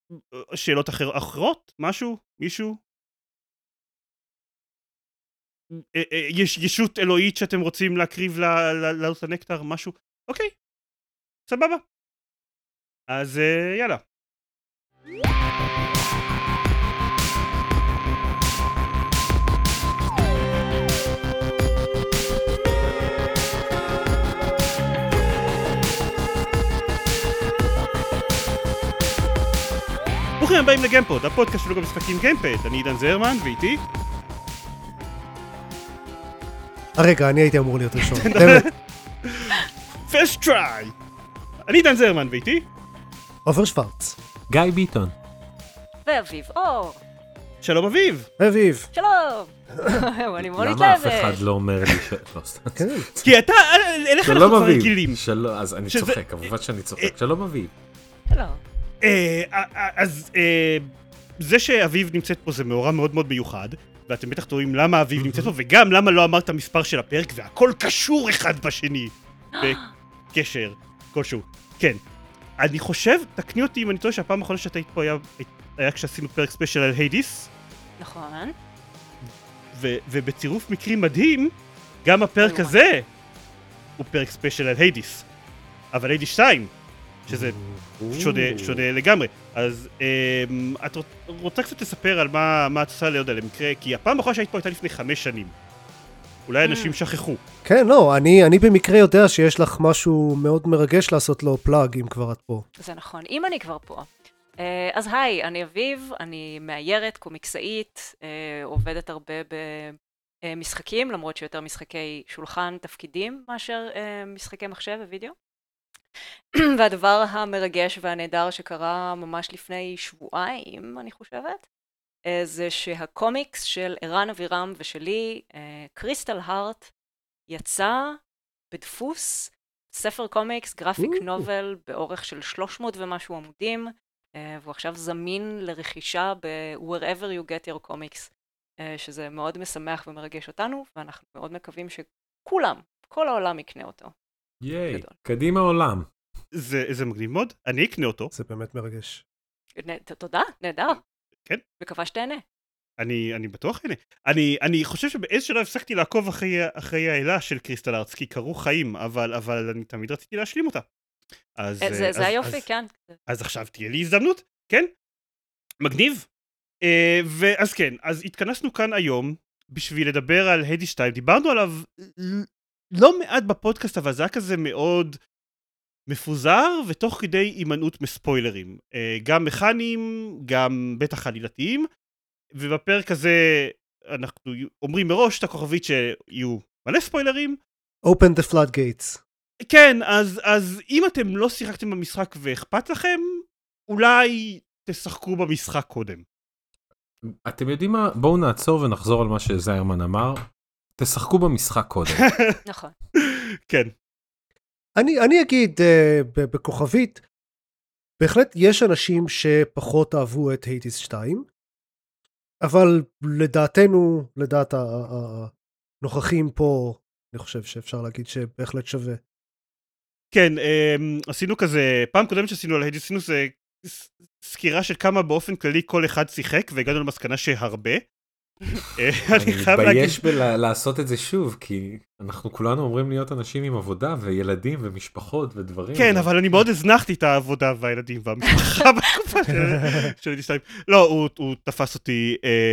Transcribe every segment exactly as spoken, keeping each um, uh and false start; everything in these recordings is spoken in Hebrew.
שאלות אחר, אחרות? משהו? מישהו? יש ישות אלוהית שאתם רוצים להקריב לעלות הנקטר? משהו? אוקיי. סבבה. אז יאללה. ברוכים הבאים לגיימפוד, הפודקאסט שלו גם משחקים גיימפד. אני עידן זרמן, ואיתי? הרגע, אני הייתי אמור להיות ראשון. First try! אני עידן זרמן, ואיתי? עופר שוורץ. גיא ביטון. ואביב אור. שלום אביב. אביב. שלום. אני מאוד למה אף מתלהבת. אחד לא אומר לי ש... לא, סתם. כי אתה, אין לך אנחנו כבר רגילים. שלום, אז אני צוחק, כמובן שאני צוחק. שלום אביב. שלום. אז זה שאביב נמצאת פה זה מאורע מאוד מאוד מיוחד, ואתם בטח תוהים למה אביב נמצאת פה, וגם למה לא אמרת מספר של הפרק, והכל קשור אחד בשני. בקשר כלשהו. כן. אני חושב, תקני אותי אם אני טועה שהפעם האחרונה שאתה היית פה היה כשעשינו פרק ספיישל על היידיס. נכון. ובצירוף מקרים מדהים, גם הפרק הזה הוא פרק ספיישל על היידיס. אבל היידיס שתיים, שזה שונה לגמרי. אז את רוצה קצת לספר על מה את עושה ליודע למקרה, כי הפעם האחרונה שהיית פה הייתה לפני חמש שנים. אולי אנשים שכחו. כן, לא, אני, אני במקרה יודע שיש לך משהו מאוד מרגש לעשות לו פלאג, אם כבר את פה. זה נכון, אם אני כבר פה. אז היי, אני אביב, אני מאיירת, קומיקסאית, עובדת הרבה במשחקים, למרות שיותר משחקי שולחן, תפקידים, מאשר משחקי מחשב ווידאו. והדבר המרגש והנהדר שקרה ממש לפני שבועיים, אני חושבת, זה שהקומיקס של ערן אבירם ושלי, קריסטל הארט, יצא בדפוס ספר קומיקס, גרפיק נובל, באורך של שלוש מאות ומשהו עמודים, והוא עכשיו זמין לרכישה ב-wherever you get your comics, שזה מאוד משמח ומרגש אותנו, ואנחנו מאוד מקווים שכולם, כל העולם יקנה אותו. ייי, קדימה עולם. זה מגניב מאוד, אני אקנה אותו. זה באמת מרגש. תודה, נהדר. כן. מקווה שתהנה. אני, אני בטוח הנה. אני, אני חושב שבאיזה שלב הפסקתי לעקוב אחרי, אחרי האלה של קריסטל ארטס, כי קרו חיים, אבל, אבל אני תמיד רציתי להשלים אותה. אז, זה, אז, זה היופי, אז, כן. אז עכשיו תהיה לי הזדמנות, כן? מגניב. ואז כן, אז התכנסנו כאן היום בשביל לדבר על היידיס שתיים. דיברנו עליו לא מעט בפודקאסט, אבל זה היה כזה מאוד מפוזר, ותוך כדי הימנעות מספוילרים. גם מכניים, גם בטח עלילתיים. ובפרק הזה אנחנו אומרים מראש את הכוכבית שיהיו מלא ספוילרים. Open the floodgates. כן, אז, אז אם אתם לא שיחקתם במשחק ואכפת לכם, אולי תשחקו במשחק קודם. אתם יודעים מה? בואו נעצור ונחזור על מה שזיירמן אמר. תשחקו במשחק קודם. נכון. כן. אני, אני אגיד uh, בכוכבית, בהחלט יש אנשים שפחות אהבו את היידיס שתיים, אבל לדעתנו, לדעת הנוכחים פה, אני חושב שאפשר להגיד שבהחלט שווה. כן, עשינו כזה, פעם קודמת שעשינו על היידיס, עשינו זה סקירה של כמה באופן כללי כל אחד שיחק, והגענו למסקנה שהרבה. אני מתבייש לעשות את זה שוב, כי אנחנו כולנו אומרים להיות אנשים עם עבודה וילדים ומשפחות ודברים. כן, אבל אני מאוד הזנחתי את העבודה והילדים והמשפחה בתקופה של היידיס שתיים. לא, הוא תפס אותי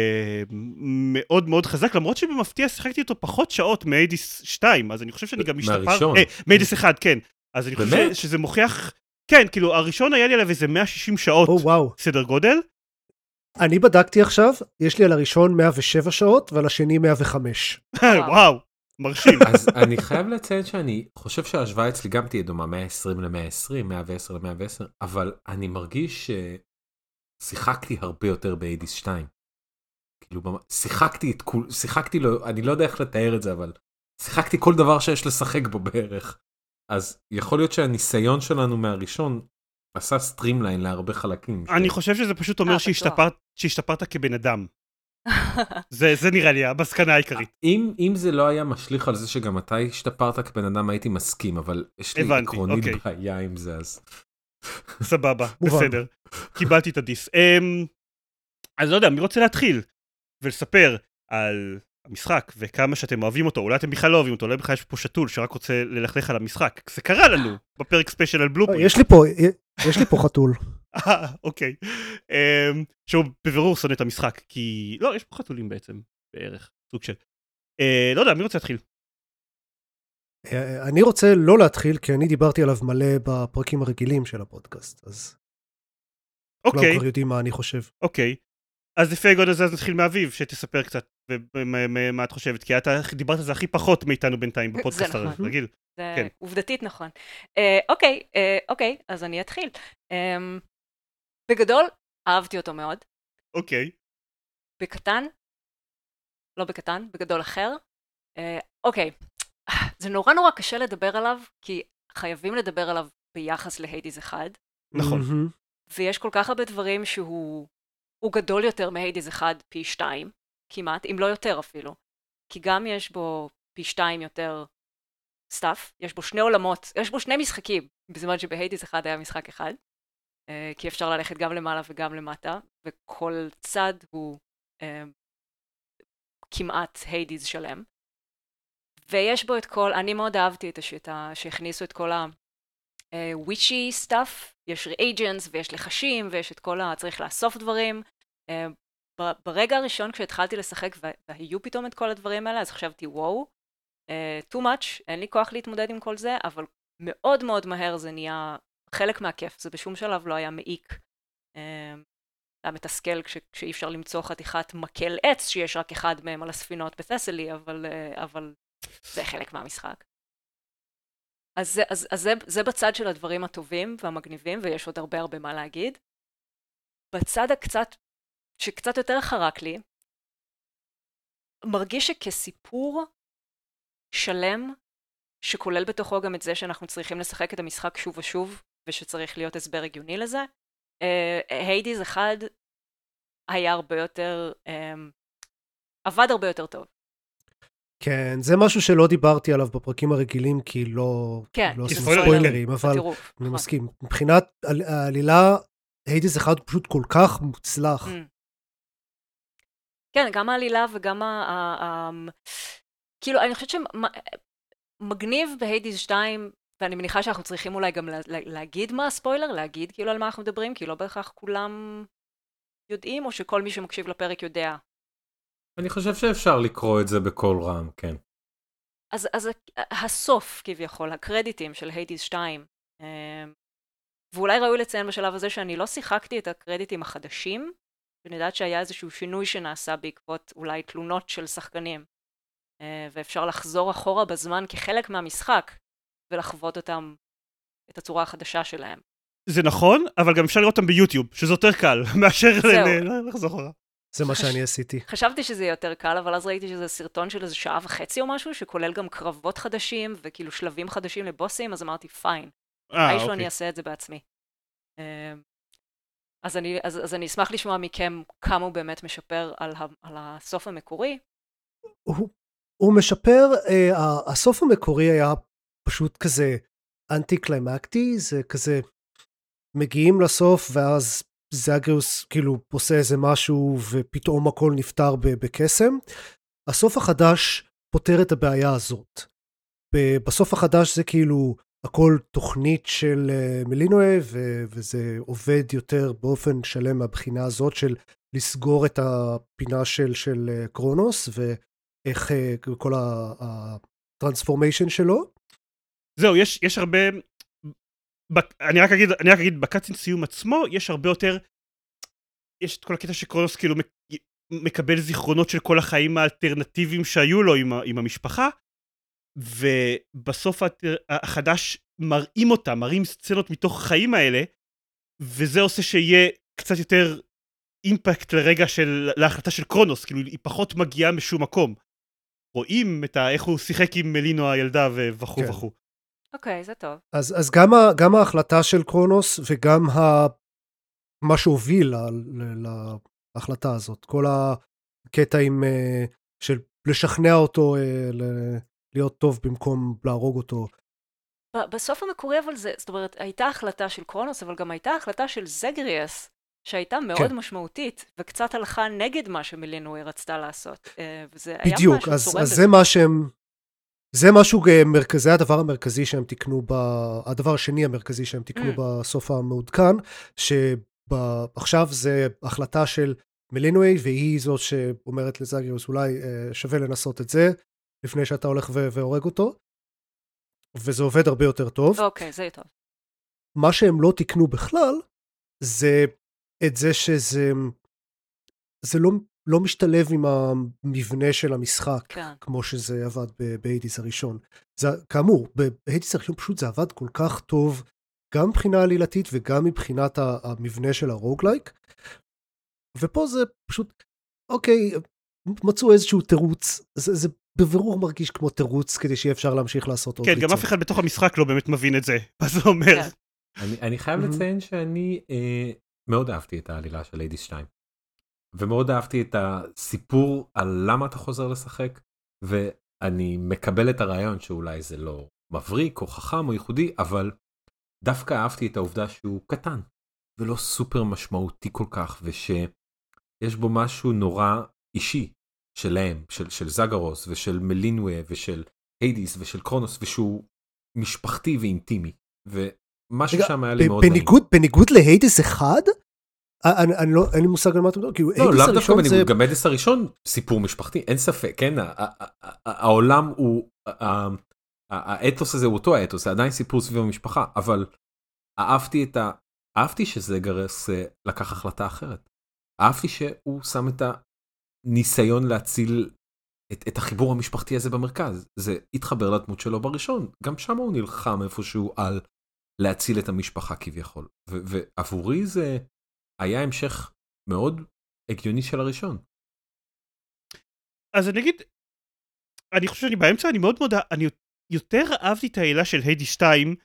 מאוד מאוד חזק, למרות שבמפתיע שיחקתי אותו פחות שעות מהיידיס שתיים, אז אני חושב שאני גם משתפר. מהראשון. מהיידיס אחד, כן. אז אני חושב שזה מוכיח, כן, כאילו, הראשון היה לי עליו איזה מאה ושישים שעות סדר גודל. אני בדקתי עכשיו, יש לי על הראשון מאה ושבע שעות, ועל השני מאה וחמש. וואו, מרשים. אז אני חייב לציין שאני חושב שההשוואה אצלי גם תהיה דומה, מאה ועשרים ל-מאה ועשרים, מאה ועשר ל-מאה ועשר, אבל אני מרגיש ששיחקתי הרבה יותר ב-היידיס שתיים. כאילו, שיחקתי את כול, שיחקתי לו, אני לא יודע איך לתאר את זה, אבל שיחקתי כל דבר שיש לשחק בו בערך. אז יכול להיות שהניסיון שלנו מהראשון עשה סטרימליין להרבה חלקים. אני חושב שזה פשוט אומר שהשתפרת כבן אדם. זה נראה לי המסקנה העיקרית. אם זה לא היה משליך על זה שגם אתה השתפרת כבן אדם, הייתי מסכים, אבל יש לי עקרונית בעיה עם זה, אז... סבבה, בסדר. קיבלתי את הדיס. אמ, אז לא יודע, מי רוצה להתחיל ולספר על המשחק וכמה שאתם אוהבים אותו, אולי אתם בכלל לא אוהבים אותו, אולי בכלל יש פה שתול שרק רוצה ללכלך על המשחק. זה קרה לנו בפרק ספיישל על בלופרינט. יש לי פה, יש לי פה חתול. אה, אוקיי. אמ, שהוא בבירור שונא את המשחק, כי... לא, יש פה חתולים בעצם, בערך, סוג של... אה, לא יודע, מי רוצה להתחיל? אני רוצה לא להתחיל, כי אני דיברתי עליו מלא בפרקים הרגילים של הפודקאסט, אז כולם אוקיי, כבר יודעים מה אני חושב. אוקיי. אז לפי גודל הזה, אז נתחיל מאביב, שתספר קצת, ומה את חושבת, כי אתה דיברת על זה הכי פחות מאיתנו בינתיים בפודקאסט זה נכון. הרגיל. זה כן. עובדתית נכון. אה, אוקיי, אה, אוקיי, אז אני אתחיל. אה, בגדול, אהבתי אותו מאוד. אוקיי. בקטן, לא בקטן, בגדול אחר. אה, אוקיי, זה נורא נורא קשה לדבר עליו, כי חייבים לדבר עליו ביחס להיידיז אחד. נכון. מהמם. ויש כל כך הרבה דברים שהוא הוא גדול יותר מהיידיז אחד פי שתיים, כמעט, אם לא יותר אפילו. כי גם יש בו פי שתיים יותר סטאפ, יש בו שני עולמות, יש בו שני משחקים, בזמן שבהיידיז אחד היה משחק אחד, uh, כי אפשר ללכת גם למעלה וגם למטה, וכל צד הוא uh, כמעט היידיז שלם. ויש בו את כל, אני מאוד אהבתי את השיטה שהכניסו את כל ה-witchy stuff, יש reagents ויש לחשים ויש את כל ה... צריך לאסוף דברים. Uh, ברגע הראשון כשהתחלתי לשחק והיו פתאום את כל הדברים האלה, אז חשבתי וואו, uh, too much, אין לי כוח להתמודד עם כל זה, אבל מאוד מאוד מהר זה נהיה חלק מהכיף, זה בשום שלב לא היה מעיק. Uh, היה מתסכל כש, כשאי אפשר למצוא חתיכת מקל עץ שיש רק אחד מהם על הספינות בתסלי, אבל, uh, אבל זה חלק מהמשחק. אז, זה, אז, אז זה, זה בצד של הדברים הטובים והמגניבים, ויש עוד הרבה הרבה מה להגיד. בצד הקצת, שקצת יותר חרק לי, מרגיש שכסיפור שלם, שכולל בתוכו גם את זה שאנחנו צריכים לשחק את המשחק שוב ושוב, ושצריך להיות הסבר הגיוני לזה, היידיז אחד היה הרבה יותר, עבד הרבה יותר טוב. כן, זה משהו שלא דיברתי עליו בפרקים הרגילים, כי לא, כן, לא כי עושים ספוילרים. ספוילרים, אבל בטירוף, אני נכון. מסכים. מבחינת העל- העלילה, היידיז אחד הוא פשוט כל כך מוצלח. Mm. כן, גם העלילה וגם ה... ה- ה- כאילו, אני חושבת שמגניב בהיידיז שתיים, ואני מניחה שאנחנו צריכים אולי גם לה- לה- להגיד מה הספוילר, להגיד כאילו על מה אנחנו מדברים, כי לא בהכרח כולם יודעים, או שכל מי שמקשיב לפרק יודע. אני חושב שאפשר לקרוא את זה בקול רם, כן. אז, אז ה- הסוף כביכול, הקרדיטים של היידיז שתיים, אה, ואולי ראוי לציין בשלב הזה שאני לא שיחקתי את הקרדיטים החדשים, ואני יודעת שהיה איזשהו שינוי שנעשה בעקבות אולי תלונות של שחקנים, אה, ואפשר לחזור אחורה בזמן כחלק מהמשחק, ולחוות אותם, את הצורה החדשה שלהם. זה נכון, אבל גם אפשר לראות אותם ביוטיוב, שזה יותר קל, מאשר זהו. ל- ל- לחזור אחורה. זה מה שאני עשיתי. חשבתי שזה יהיה יותר קל, אבל אז ראיתי שזה סרטון של איזה שעה וחצי או משהו, שכולל גם קרבות חדשים, וכאילו שלבים חדשים לבוסים, אז אמרתי, פיין, אה, אישו אני אוקיי. אעשה את זה בעצמי. אה, אז אני, אז, אז אני אשמח לשמוע מכם כמה הוא באמת משפר על, ה, על הסוף המקורי. הוא, הוא משפר, אה, ה- הסוף המקורי היה פשוט כזה אנטי קליימקטי, זה כזה מגיעים לסוף ואז זאגריוס כאילו עושה איזה משהו ופתאום הכל נפתר ב- בקסם. הסוף החדש פותר את הבעיה הזאת. ב- בסוף החדש זה כאילו הכל תוכנית של uh, מלינואה, ו- וזה עובד יותר באופן שלם מהבחינה הזאת של לסגור את הפינה של, של uh, קרונוס, ואיך uh, כל הטרנספורמיישן שלו. זהו, יש, יש הרבה... בק... אני רק אגיד, אני רק אגיד, בקאצין סיום עצמו, יש הרבה יותר... יש את כל הקטע שקרונוס כאילו מק... מקבל זיכרונות של כל החיים האלטרנטיביים שהיו לו עם, ה... עם המשפחה, ובסוף החדש מראים אותם, מראים סצנות מתוך החיים האלה, וזה עושה שיהיה קצת יותר אימפקט לרגע של, להחלטה של קרונוס, כאילו היא פחות מגיעה משום מקום. רואים את ה, איך הוא שיחק עם מלינו הילדה וכו' כן. וכו'. אוקיי, זה טוב. אז, אז גם, ה, גם ההחלטה של קרונוס וגם ה, מה שהוביל לה, לה, להחלטה הזאת, כל הקטע עם, של לשכנע אותו ל, להיות טוב במקום להרוג אותו, בסוף המקורי אבל זה, זאת אומרת, הייתה החלטה של קרונוס, אבל גם הייתה החלטה של זגריאס, שהייתה מאוד כן. משמעותית, וקצת הלכה נגד מה שמלינוי רצתה לעשות. וזה היה בדיוק, משהו אז, צורם אז בזה. זה מה שהם, זה משהו מרכזי, הדבר המרכזי שהם תקנו, ב, הדבר השני המרכזי שהם תקנו Mm. בסוף המעודכן, שעכשיו זה החלטה של מלינוי, והיא זאת שאומרת לזגריוס, אולי אה, שווה לנסות את זה, לפני שאתה הולך ו- והורג אותו, וזה עובד הרבה יותר טוב. אוקיי, זה טוב. מה שהם לא תקנו בכלל, זה את זה שזה זה לא, לא משתלב עם המבנה של המשחק, כן. כמו שזה עבד בהיידיס הראשון. זה, כאמור, בהיידיס הראשון פשוט זה עבד כל כך טוב, גם מבחינה עלילתית וגם מבחינת המבנה של הרוגלייק, ופה זה פשוט, אוקיי, מצאו איזשהו תירוץ, זה, זה בבירור מרגיש כמו תירוץ, כדי שיהיה אפשר להמשיך לעשות עוד כן, ריצות. גם אף אחד בתוך המשחק לא באמת מבין את זה, מה זה אומר. כן. אני, אני חייב Mhm. לציין שאני אה, מאוד אהבתי את העלילה של היידיס שתיים. ומאוד אהבתי את הסיפור על למה אתה חוזר לשחק, ואני מקבל את הרעיון שאולי זה לא מבריק או חכם או ייחודי, אבל דווקא אהבתי את העובדה שהוא קטן, ולא סופר משמעותי כל כך, ושיש בו משהו נורא אישי שלהם, של, של זגרוס ושל מלינווה ושל היידיס ושל קרונוס, ושהוא משפחתי ואינטימי, ומשהו רגע, שם היה לי ב- מאוד בניגוד, בניגוד להיידיס אחד, אני, אני לא, אין לי מושג על מה אתה מדבר, כאילו, לא, היידיס לאו דווקא הראשון זה... בניגוד, גם היידיס הראשון סיפור משפחתי, אין ספק, כן, ה- ה- ה- העולם הוא, ה- ה- האתוס הזה הוא אותו האתוס, זה עדיין סיפור סביב המשפחה, אבל אהבתי את ה... אהבתי שזגרס לקח החלטה אחרת. אהבתי שהוא שם את הניסיון להציל את, את החיבור המשפחתי הזה במרכז. זה התחבר לדמות שלו בראשון. גם שם הוא נלחם איפשהו על להציל את המשפחה כביכול. ו- ועבורי זה היה המשך מאוד הגיוני של הראשון. אז אני אגיד, אני חושב שאני באמצע, אני מאוד מאוד, אני יותר אהבתי את העילה של היידיס שתיים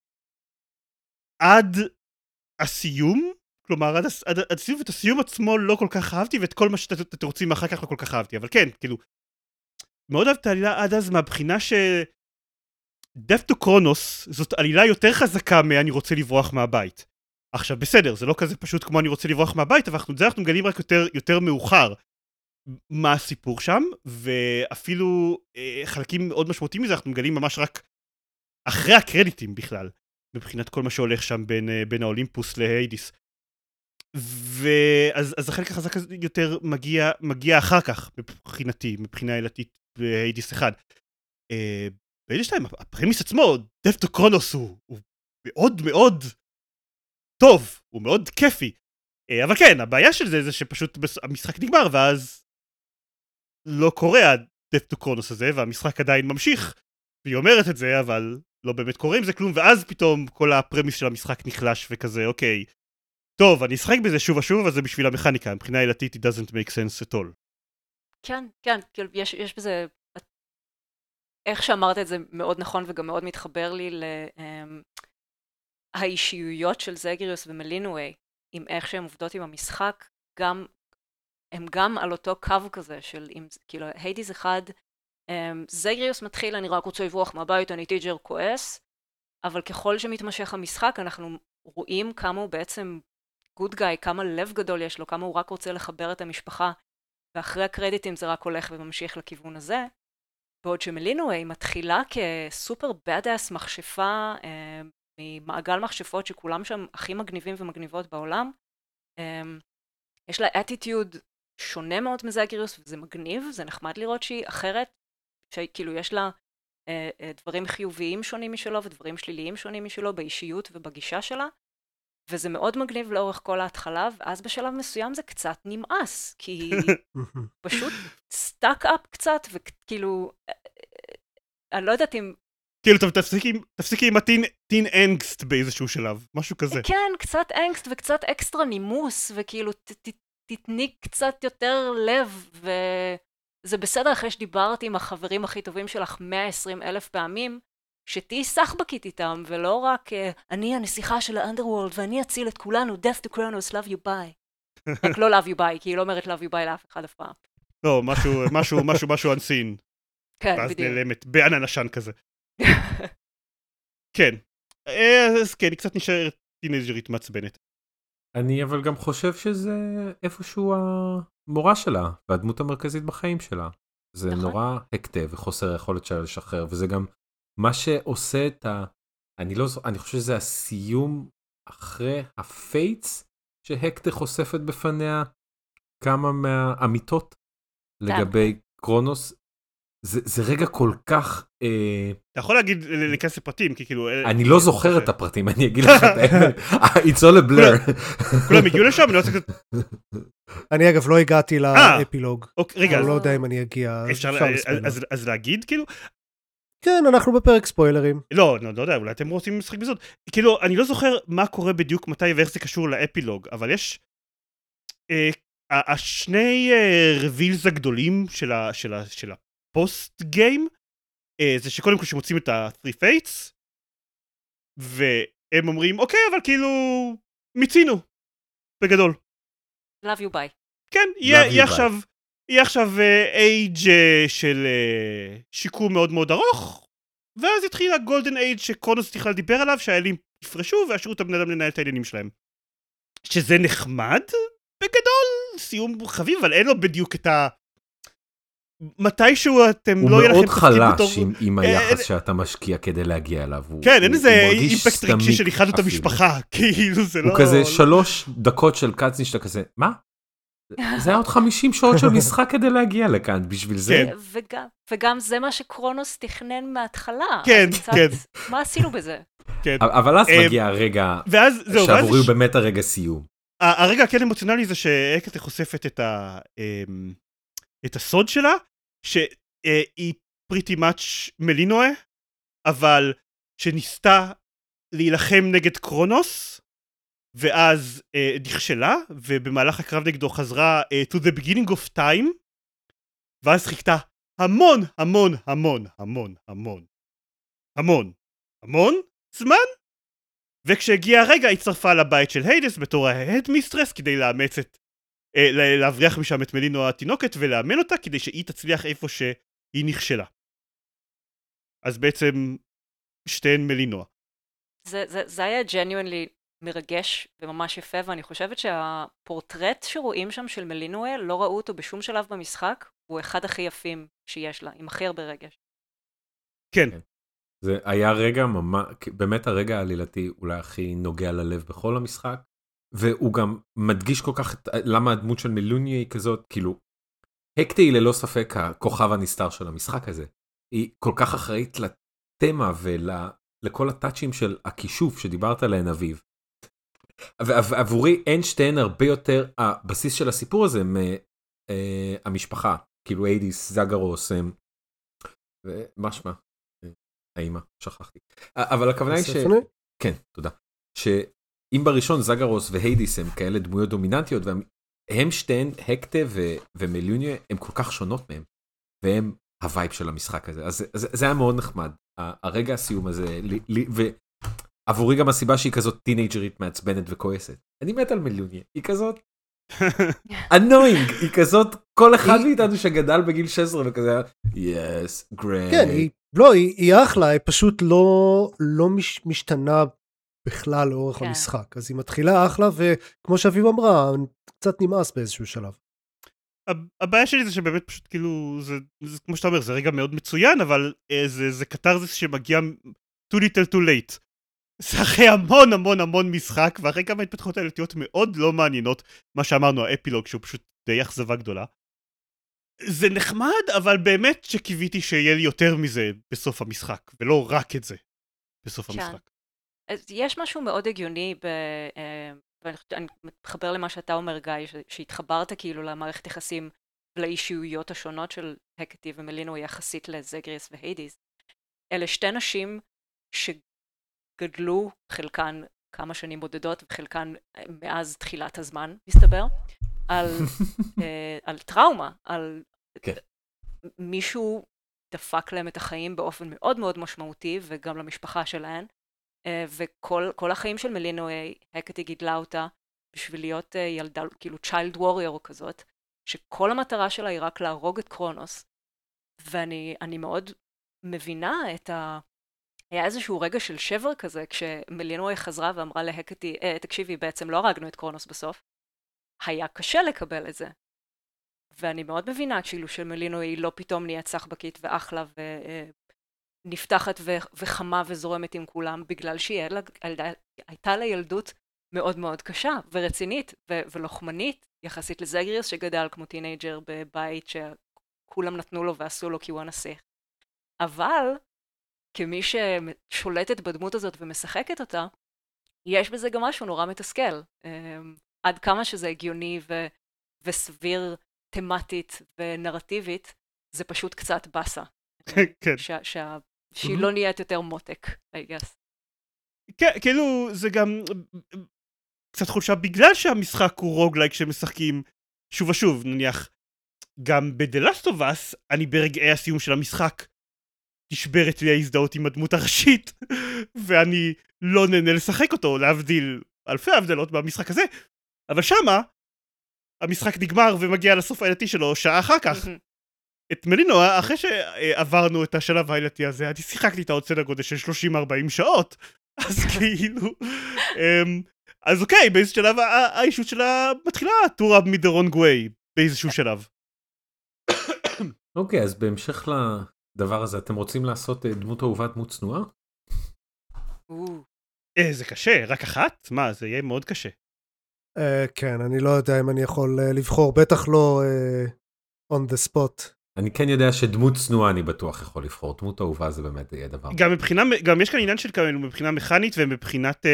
עד הסיום, כלומר עד, עד, עד הסיום, ואת הסיום עצמו לא כל כך אהבתי, ואת כל מה שאתם רוצים אחר כך לא כל כך אהבתי, אבל כן, כאילו, מאוד אהבתי את העלילה עד אז מהבחינה ש... Death to Kronos זאת עלילה יותר חזקה מאני רוצה לברוח מהבית. עכשיו בסדר, זה לא כזה פשוט כמו אני רוצה לברוח מהבית, אבל אנחנו, זה אנחנו מגלים רק יותר, יותר מאוחר מה הסיפור שם, ואפילו אה, חלקים מאוד משמעותיים מזה אנחנו מגלים ממש רק אחרי הקרדיטים בכלל, מבחינת כל מה שהולך שם בין, אה, בין האולימפוס להיידיס. ואז אז החלק החזק יותר מגיע, מגיע אחר כך מבחינתי, מבחינה עילתית בהיידיס אחד. אה, בהיידיס שתיים, הפרמיס עצמו, Death to Kronos הוא, הוא מאוד מאוד טוב, הוא מאוד כיפי. אה, אבל כן, הבעיה של זה זה שפשוט המשחק נגמר, ואז לא קורה ה-Death to Kronos הזה, והמשחק עדיין ממשיך, והיא אומרת את זה, אבל לא באמת קורה עם זה כלום, ואז פתאום כל הפרמיס של המשחק נחלש וכזה, אוקיי, טוב, אני אשחק בזה שוב ושוב, אבל זה בשביל המכניקה, מבחינה עילתית, it doesn't make sense at all. כן, כן, כאילו יש, יש בזה, איך שאמרת את זה מאוד נכון וגם מאוד מתחבר לי לאישיויות של זגריוס ומלינווי, עם איך שהן עובדות עם המשחק, גם, הם גם על אותו קו כזה של, עם, כאילו, היידיס אחד, זגריוס מתחיל, אני רק רוצה לברוח מהבית, אני טיג'ר כועס, אבל ככל שמתמשך המשחק, אנחנו רואים כמה הוא בעצם גוד גאי, כמה לב גדול יש לו, כמה הוא רק רוצה לחבר את המשפחה, ואחרי הקרדיטים זה רק הולך וממשיך לכיוון הזה, בעוד שמלינווי מתחילה כסופר בדאס מכשפה, אה, ממעגל מכשפות שכולם שם הכי מגניבים ומגניבות בעולם, אה, יש לה אטיטיוד שונה מאוד מזגריוס, וזה מגניב, זה נחמד לראות שהיא אחרת, שכאילו יש לה אה, אה, דברים חיוביים שונים משלו, ודברים שליליים שונים משלו, באישיות ובגישה שלה, וזה מאוד מגניב לאורך כל ההתחלה, ואז בשלב מסוים זה קצת נמאס, כי היא פשוט סטאק אפ קצת, וכאילו, אני לא יודעת אם... כאילו, תפסיקי עם הטין אנגסט באיזשהו שלב, משהו כזה. כן, קצת אנגסט וקצת אקסטרה נימוס, וכאילו, תתני קצת יותר לב, וזה בסדר אחרי שדיברתי עם החברים הכי טובים שלך מאה ועשרים אלף פעמים, שתהי סחבקית איתם, ולא רק אני הנסיכה של האנדרוולד, ואני אציל את כולנו, Death to Kronos, love you bye. רק לא love you bye, כי היא לא אומרת love you bye לאף אחד אף פעם. לא, משהו, משהו, משהו, משהו unseen. כן, ואז בדיוק. נעלמת, בענן עשן כזה. כן. אז כן, היא קצת נשארת טינג'רית מעצבנת. אני אבל גם חושב שזה איפשהו המורה שלה, והדמות המרכזית בחיים שלה. זה נכון. נורא הקטע וחוסר היכולת שלה לשחרר, וזה גם מה שעושה את ה... אני לא זו... אני חושב שזה הסיום אחרי הפייטס, שהקטע חושפת בפניה כמה מהאמיתות לגבי קרונוס. זה, זה רגע כל כך... אה... אתה יכול להגיד, להיכנס לפרטים, כי כאילו... אני לא זוכר את הפרטים, אני אגיד לך את האמת. It's all a blur. כולם הגיעו לשם? אני לא צריך... אני אגב לא הגעתי לאפילוג. אוקיי, רגע. אני לא יודע אם אני אגיע. אפשר... אז להגיד, כאילו... כן, אנחנו בפרק ספוילרים. לא, לא יודע, אולי אתם רוצים לשחק בזאת. כאילו, אני לא זוכר מה קורה בדיוק מתי ואיך זה קשור לאפילוג, אבל יש... השני רווילס הגדולים של הפוסט גיים, זה שקודם כל שמוצאים את ה-three fates, והם אומרים, אוקיי, אבל כאילו, מיצינו, בגדול. Love you bye. כן, יהיה עכשיו, יהיה עכשיו אייג' של שיקום מאוד מאוד ארוך, ואז יתחיל הגולדן אייג' שקרונוס תיכל דיבר עליו, שהאלים יפרשו, והשאירו את הבני אדם לנהל את העניינים שלהם. שזה נחמד, בגדול, סיום חביב, אבל אין לו בדיוק את ה... מתישהו אתם לא יהיה לכם תפקיד בתור... הוא מאוד חלש עם היחס שאתה משקיע כדי להגיע אליו. כן, אין איזה אימפקט רגשי של איחדנו את המשפחה, כאילו זה לא... הוא כזה שלוש דקות של קאצני שאתה כזה, מה? זה היה עוד חמישים שעות של משחק כדי להגיע לכאן, בשביל זה. וגם זה מה שקרונוס תכנן מההתחלה. כן, כן. מה עשינו בזה? אבל אז מגיע הרגע שעבורי הוא באמת הרגע סיום. הרגע הכן אמוציונלי זה שהקטע חושפת את ה... את הסוד שלה, שהיא pretty much מלינואה, אבל שניסתה להילחם נגד קרונוס, ואז uh, נכשלה, ובמהלך הקרב נגדו חזרה uh, to the beginning of time, ואז חיכתה המון, המון, המון, המון, המון, המון, המון זמן, וכשהגיע הרגע הצטרפה לבית של היידס בתור ההד מיסטרס, כדי לאמץ את להבריח משם את מלינו התינוקת ולאמן אותה כדי שהיא תצליח איפה שהיא נכשלה. אז בעצם שתיהן מלינוע. זה, זה, זה היה genuinely מרגש וממש יפה, ואני חושבת שהפורטרט שרואים שם של מלינואה, לא ראו אותו בשום שלב במשחק, הוא אחד הכי יפים שיש לה, עם הכי הרבה רגש. כן. זה היה רגע ממש, באמת הרגע העלילתי אולי הכי נוגע ללב בכל המשחק, והוא גם מדגיש כל כך למה הדמות של מלוניה היא כזאת, כאילו, הקטה היא ללא ספק הכוכב הנסתר של המשחק הזה. היא כל כך אחראית לתמה ולכל הטאצ'ים של הכישוף שדיברת עליהן אביב. ועבורי אין שתיהן הרבה יותר, הבסיס של הסיפור הזה מהמשפחה, כאילו איידיס, זגרוס, ומה שמה? האמא, שכחתי. אבל הכוונה היא ש... כן, תודה. ש... אם בראשון זגרוס והיידיס הם כאלה דמויות דומיננטיות, והם שתיהן, הקטה ו- ומלוניה, הם כל כך שונות מהם, והם הווייב של המשחק הזה. אז זה, זה היה מאוד נחמד, הרגע הסיום הזה, לי, לי, ועבורי גם הסיבה שהיא כזאת טינג'רית מעצבנת וכועסת. אני מת על מלוניה, היא כזאת annoying, היא כזאת, כל אחד מאיתנו שגדל בגיל שש עשרה וכזה, yes, great. כן, היא, לא, היא, היא אחלה, היא פשוט לא, לא מש, משתנה בכלל לאורך כן. המשחק. אז היא מתחילה אחלה, וכמו שאביב אמרה, קצת נמאס באיזשהו שלב. הבעיה שלי זה שבאמת פשוט כאילו, זה, זה כמו שאתה אומר, זה רגע מאוד מצוין, אבל זה, זה קטרזיס שמגיע too little too late. זה אחרי המון המון המון משחק, ואחרי כמה התפתחות העלתיות מאוד לא מעניינות, מה שאמרנו, האפילוג, שהוא פשוט די אכזבה גדולה. זה נחמד, אבל באמת שקיוויתי שיהיה לי יותר מזה בסוף המשחק, ולא רק את זה בסוף כן. המשחק. אז יש משהו מאוד הגיוני, ב, ואני מתחבר למה שאתה אומר, גיא, שהתחברת כאילו למערכת יחסים לאישיויות השונות של הקטי ומלינו יחסית לזגריאס והיידיס. אלה שתי נשים שגדלו חלקן כמה שנים בודדות, וחלקן מאז תחילת הזמן, מסתבר, על, על טראומה, על כן. מישהו דפק להם את החיים באופן מאוד מאוד משמעותי, וגם למשפחה שלהן. וכל כל החיים של מלינו, הקטי גידלה אותה בשביל להיות ילדה, כאילו צ'יילד ווריור כזאת, שכל המטרה שלה היא רק להרוג את קרונוס, ואני אני מאוד מבינה את, ה, היה איזשהו רגע של שבר כזה, כשמלינוי חזרה ואמרה להקטי, אה, תקשיבי, בעצם לא הרגנו את קרונוס בסוף. היה קשה לקבל את זה. ואני מאוד מבינה, כאילו שמלינוי לא פתאום נהיית סחבקית ואחלה ונפתחת וחמה וזורמת עם כולם, בגלל שהיא הייתה לה ילדות מאוד מאוד קשה ורצינית ולוחמנית, יחסית לזגריוס שגדל כמו טינג'ר בבית שכולם נתנו לו ועשו לו כי הוא הנסיך. אבל כמי ששולטת בדמות הזאת ומשחקת אותה, יש בזה גם משהו נורא מתסכל. עד כמה שזה הגיוני ו- וסביר תמטית ונרטיבית, זה פשוט קצת בסה. כן. ש- ש- שהיא לא נהיית יותר מותק, I guess. כן, כאילו, זה גם קצת חולשה, בגלל שהמשחק הוא רוגלייק שמשחקים שוב ושוב, נניח, גם ב-The Last of Us, אני ברגעי הסיום של המשחק, נשברת לי ההזדהות עם הדמות הראשית, ואני לא נהנה לשחק אותו, להבדיל אלפי הבדלות במשחק הזה, אבל שמה, המשחק נגמר ומגיע לסוף העלתי שלו שעה אחר כך. את מלינוע, אחרי שעברנו את השלב העלתי הזה, אני שיחקתי את העוד סדר גודל של שלושים ארבעים שעות, אז כאילו, אז אוקיי, באיזה שלב האישות שלה מתחילה to rub me the wrong way, באיזשהו שלב. אוקיי, אז בהמשך לדבר הזה, אתם רוצים לעשות דמות אהובה, דמות צנועה? זה קשה, רק אחת? מה, זה יהיה מאוד קשה. כן, אני לא יודע אם אני יכול לבחור, בטח לא on the spot. אני כן יודע שדמות צנועה אני בטוח יכול לבחור, דמות אהובה זה באמת יהיה דבר. גם מבחינה, גם יש כאן עניין של כאלה, מבחינה מכנית ומבחינת,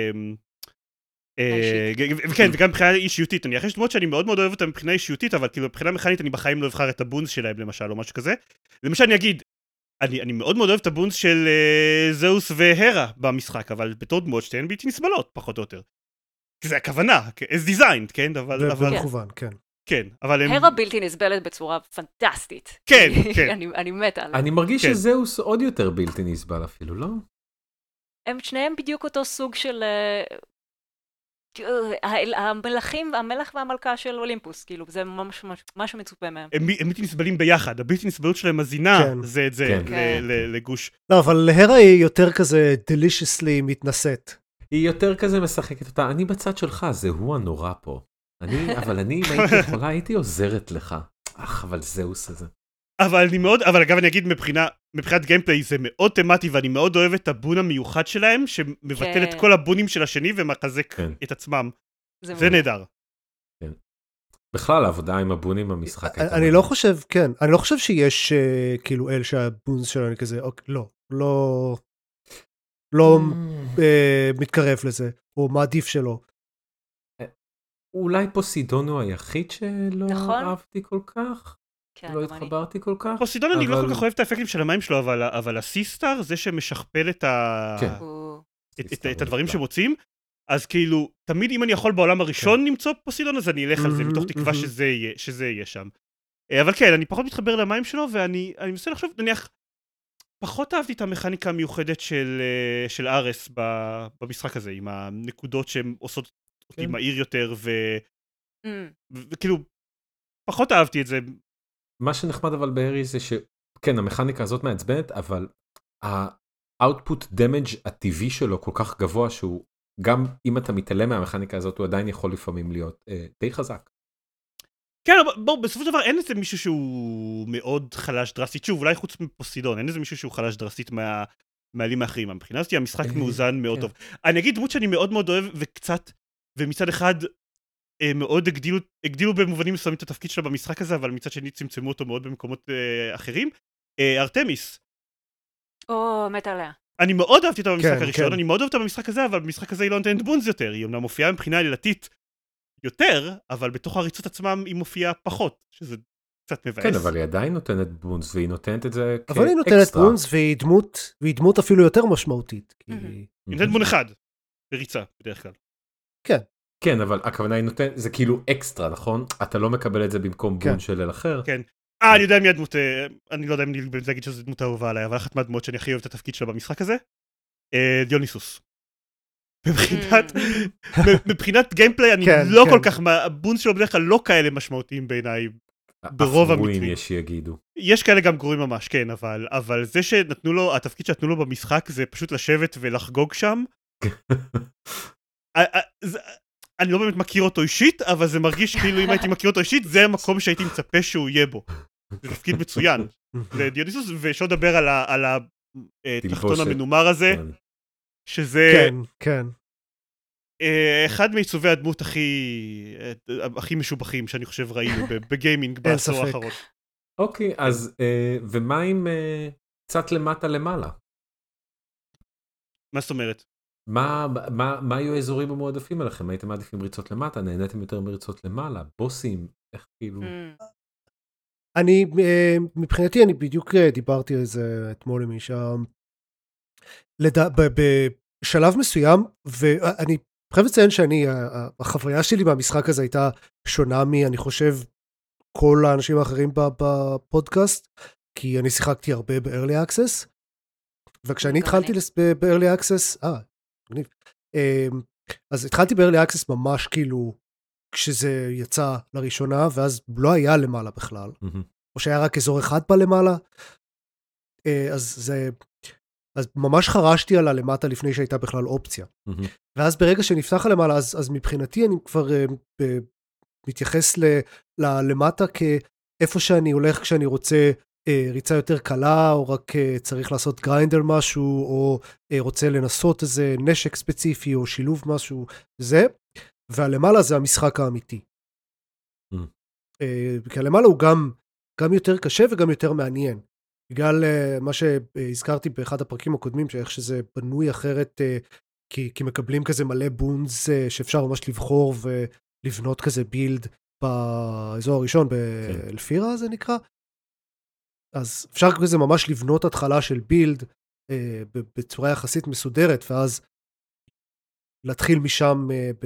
כן, וגם מבחינה אישיותית. אני אחרי דמות שאני מאוד מאוד אוהב אותה מבחינה אישיותית, אבל כאילו מבחינה מכנית אני בחיים לא אבחר את הבונס שלהם למשל, או משהו כזה. למשל אני אגיד, אני, אני מאוד מאוד אוהב את הבונס של זאוס והרה במשחק, אבל בתור דמות שתיהן בלתי נסבלות, פחות או יותר. זה הכוונה, as designed, כן? אבל... במכוון, כן. כן, אבל הם... הרה בלתי נסבלת בצורה פנטסטית. כן, כן. אני, אני מתה עליה. אני מרגיש שזאוס עוד יותר בלתי נסבל אפילו, לא? הם שניהם בדיוק אותו סוג של... המלכים, המלך והמלכה של אולימפוס, כאילו, זה ממש משהו מצופה מהם. הם בלתי נסבלים ביחד, הבלתי נסבלות שלהם מזינה, זה את זה, לגוש. לא, אבל הרה היא יותר כזה deliciously מתנשאת. היא יותר כזה משחקת אותה, אני בצד שלך, זה הוא הנורא פה. אני, אבל אני, אם הייתי יכולה, הייתי עוזרת לך. אך, אבל זאוס הזה. אבל אני מאוד, אבל אגב אני אגיד מבחינה, מבחינת גיימפליי זה מאוד תמטי, ואני מאוד אוהב את הבון המיוחד שלהם, שמבטל את כל הבונים של השני ומחזק את עצמם. זה נהדר. בכלל, העבודה עם הבונים במשחק. אני לא חושב, כן, אני לא חושב שיש כאילו אל שהבונס שלנו כזה, לא, לא, לא מתקרב לזה, או מעדיף שלו. אולי פוסידון הוא היחיד שלא אהבתי כל כך? לא התחברתי כל כך? פוסידון אני לא כל כך אוהב את האפקטים של המים שלו, אבל הסיסטר, זה שמשכפל את הדברים שמוצאים, אז כאילו, תמיד אם אני יכול בעולם הראשון למצוא פוסידון, אז אני אלך על זה, מתוך תקווה שזה יהיה שם. אבל כן, אני פחות מתחבר למים שלו, ואני מנסה לחשוב, נניח, פחות אהבתי את המכניקה המיוחדת של ארס במשחק הזה, עם הנקודות שהן עושות אותי מהיר יותר, וכאילו, פחות אהבתי את זה. מה שנחמד אבל בהרי זה שכן, המכניקה הזאת מעצבנת, אבל ה-output damage הטבעי שלו כל כך גבוה, שהוא גם אם אתה מתעלם מהמכניקה הזאת, הוא עדיין יכול לפעמים להיות אה, די חזק. כן, בואו, בסופו של דבר אין איזה מישהו שהוא מאוד חלש דרסטית, שוב, אולי חוץ מפוסידון, אין איזה מישהו שהוא חלש דרסטית מה, מהעלים האחרים. מבחינה הזאת, המשחק מאוזן מאוד טוב. אני אגיד דמות שאני מאוד מאוד אוהב, וקצת, ומצד אחד, מאוד הגדילו, הגדילו במובנים מסוימים את התפקיד שלה במשחק הזה, אבל מצד שני צמצמו אותו מאוד במקומות אה, אחרים. אה, ארתמיס. או, מת עליה. אני מאוד אהבתי אותה במשחק כן, הראשון, כן. אני מאוד אוהב אותה במשחק הזה, אבל במשחק הזה היא לא נותנת בונז יותר, היא אומנם מופיעה מבחינה עלילתית יותר, אבל בתוך הריצות עצמם היא מופיעה פחות, שזה קצת מבאס. כן, אבל היא עדיין נותנת בונז, והיא נותנת את זה כאקסטרה. אבל היא נותנת בונז, והיא דמות, והיא דמות אפילו יותר משמעותית. כי... היא נותנת בון אחד, בריצה, בדרך כלל. כן. כן, אבל הכוונה היא נותנת, זה כאילו אקסטרה, נכון? אתה לא מקבל את זה במקום בון של אל אחר. כן. אה, אני יודע מי הדמות, אני לא יודע אם אני להגיד שזו דמות אהובה עליי, אבל אחת מהדמות שאני הכי אוהב את התפקיד שלה במשחק הזה, דיוניסוס. מבחינת גיימפליי, אני לא כל כך, הבונס שלו בדרך כלל לא כאלה משמעותיים בעיניי ברוב אף גרועים המקרים. יש שיגידו. יש כאלה גם גרועים ממש, כן, אבל, אבל זה שנתנו לו, התפקיד שנתנו לו במשחק זה פשוט לשבת ולחגוג שם. אני לא באמת מכיר אותו אישית, אבל זה מרגיש כאילו אם הייתי מכיר אותו אישית, זה המקום שהייתי מצפה שהוא יהיה בו. זה תפקיד מצוין. זה דיוניסוס, ושאו דבר על התחתון המנומר הזה, שזה... כן, כן. אחד מעיצובי הדמות הכי הכי משובחים שאני חושב ראינו בגיימינג בעשור האחרון. אוקיי, אז ומה עם קצת למטה למעלה? מה זאת אומרת? מה, מה, מה היו האזורים המועדפים עליכם? הייתם מעדיפים ריצות למטה? נהניתם יותר מריצות למעלה? בוסים? איך כאילו? אני, מבחינתי, אני בדיוק דיברתי על זה אתמול עם אישה. בשלב מסוים, ואני חייב לציין שאני, החוויה שלי מהמשחק הזה הייתה שונה מי, אני חושב, כל האנשים האחרים בפודקאסט, כי אני שיחקתי הרבה ב-Early Access, וכשאני התחלתי ב-Early Access, אה, מגניב. אז התחלתי ב-Early Access ממש כאילו, כשזה יצא לראשונה, ואז לא היה למעלה בכלל, או שהיה רק אזור אחד בלמעלה, אז זה, אז ממש חרשתי על הלמטה לפני שהייתה בכלל אופציה. ואז ברגע שנפתח הלמעלה, אז, אז מבחינתי אני כבר uh, מתייחס ל, ללמטה כאיפה שאני הולך כשאני רוצה uh, ריצה יותר קלה, או רק uh, צריך לעשות גריינד על משהו, או uh, רוצה לנסות איזה נשק ספציפי, או שילוב משהו, זה. והלמעלה זה המשחק האמיתי. Mm. Uh, כי הלמעלה הוא גם, גם יותר קשה וגם יותר מעניין. בגלל uh, מה שהזכרתי באחד הפרקים הקודמים, שאיך שזה בנוי אחרת, uh, כי, כי מקבלים כזה מלא בונס uh, שאפשר ממש לבחור ולבנות כזה בילד באזור הראשון, באלפירה זה נקרא. אז אפשר כזה ממש לבנות התחלה של בילד uh, בצורה יחסית מסודרת, ואז להתחיל משם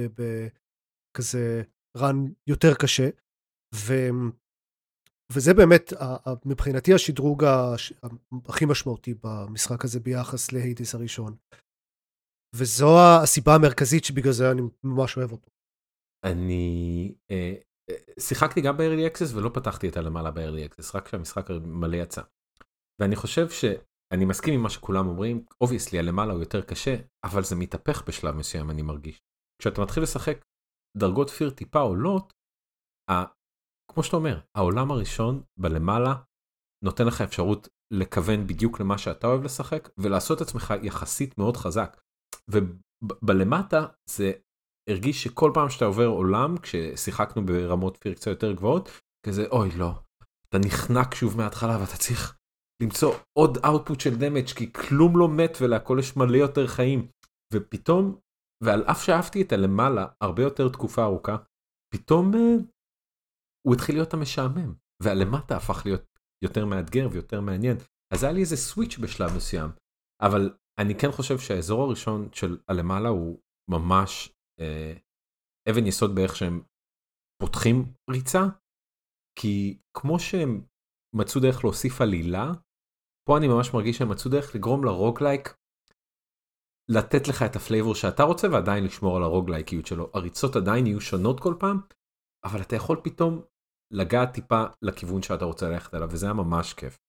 בכזה רן יותר קשה, ו, וזה באמת מבחינתי השדרוג הכי משמעותי במשחק הזה ביחס להיידיס הראשון. וזו הסיבה המרכזית שבגלל זה אני ממש אוהב אותו. אני אה, שיחקתי גם ב-Early Access ולא פתחתי את הלמעלה ב-Early Access, רק כשהמשחק מלא יצא. ואני חושב ש... אני מסכים עם מה שכולם אומרים, obviously הלמעלה הוא יותר קשה, אבל זה מתהפך בשלב מסוים, אני מרגיש. כשאתה מתחיל לשחק דרגות פיר טיפה עולות, כמו שאתה אומר, העולם הראשון בלמעלה נותן לך אפשרות לכוון בדיוק למה שאתה אוהב לשחק, ולעשות את עצמך יחסית מאוד חזק. ובלמטה זה הרגיש שכל פעם שאתה עובר עולם, כששיחקנו ברמות פיר קצת יותר גבוהות, כזה אוי לא, אתה נחנק שוב מההתחלה ואתה צריך למצוא עוד אאוטפוט של דמג' כי כלום לא מת ולהכל יש מלא יותר חיים. ופתאום, ועל אף שאהבתי את הלמעלה הרבה יותר תקופה ארוכה, פתאום uh, הוא התחיל להיות המשעמם, והלמטה הפך להיות יותר מאתגר ויותר מעניין. אז היה לי איזה סוויץ' בשלב מסוים, אבל אני כן חושב שהאזור הראשון של הלמעלה הוא ממש uh, אבן יסוד באיך שהם פותחים ריצה, כי כמו שהם מצאו דרך להוסיף עלילה, פה אני ממש מרגיש שהם מצאו דרך לגרום לרוגלייק, לתת לך את הפלייבור שאתה רוצה, ועדיין לשמור על הרוגלייקיות שלו. הריצות עדיין יהיו שונות כל פעם, אבל אתה יכול פתאום לגעת טיפה לכיוון שאתה רוצה ללכת עליו, וזה היה ממש כיף.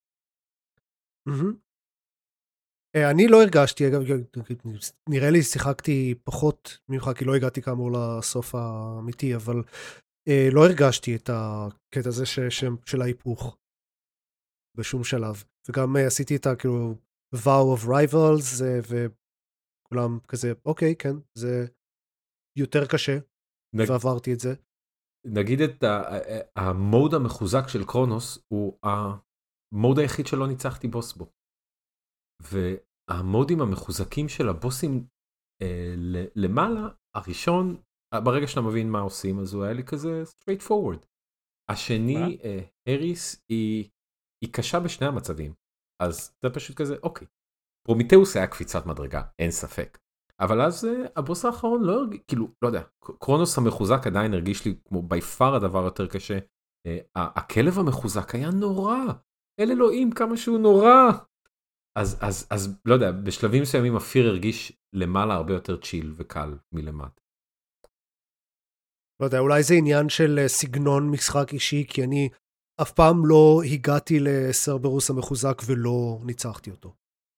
אני לא הרגשתי, נראה לי שיחקתי פחות ממך, כי לא הגעתי כאמור לסוף האמיתי, אבל לא הרגשתי את הקטע הזה של ההיפוך. בשום שלב. וגם עשיתי את כאילו vow of rivals, וכולם כזה, אוקיי, כן, זה יותר קשה, נג... ועברתי את זה. נגיד את המוד המחוזק של קרונוס, הוא המוד היחיד שלא ניצחתי בוס בו. והמודים המחוזקים של הבוסים אה, למעלה, הראשון, ברגע שאתה מבין מה עושים, אז הוא היה לי כזה straight forward. השני, אה, הריס, היא היא קשה בשני המצבים, אז זה פשוט כזה, אוקיי. פרומיטאוס היה קפיצת מדרגה, אין ספק. אבל אז הבוס האחרון לא הרגיש, כאילו, לא יודע, קרונוס המחוזק עדיין הרגיש לי כמו ביפר הדבר יותר קשה. הכלב המחוזק היה נורא, אל אלוהים כמה שהוא נורא. אז, אז, אז לא יודע, בשלבים מסוימים אפיר הרגיש למעלה הרבה יותר צ'יל וקל מלמטה. לא יודע, אולי זה עניין של סגנון משחק אישי, כי אני אף פעם לא הגעתי לסרברוס המחוזק ולא ניצחתי אותו.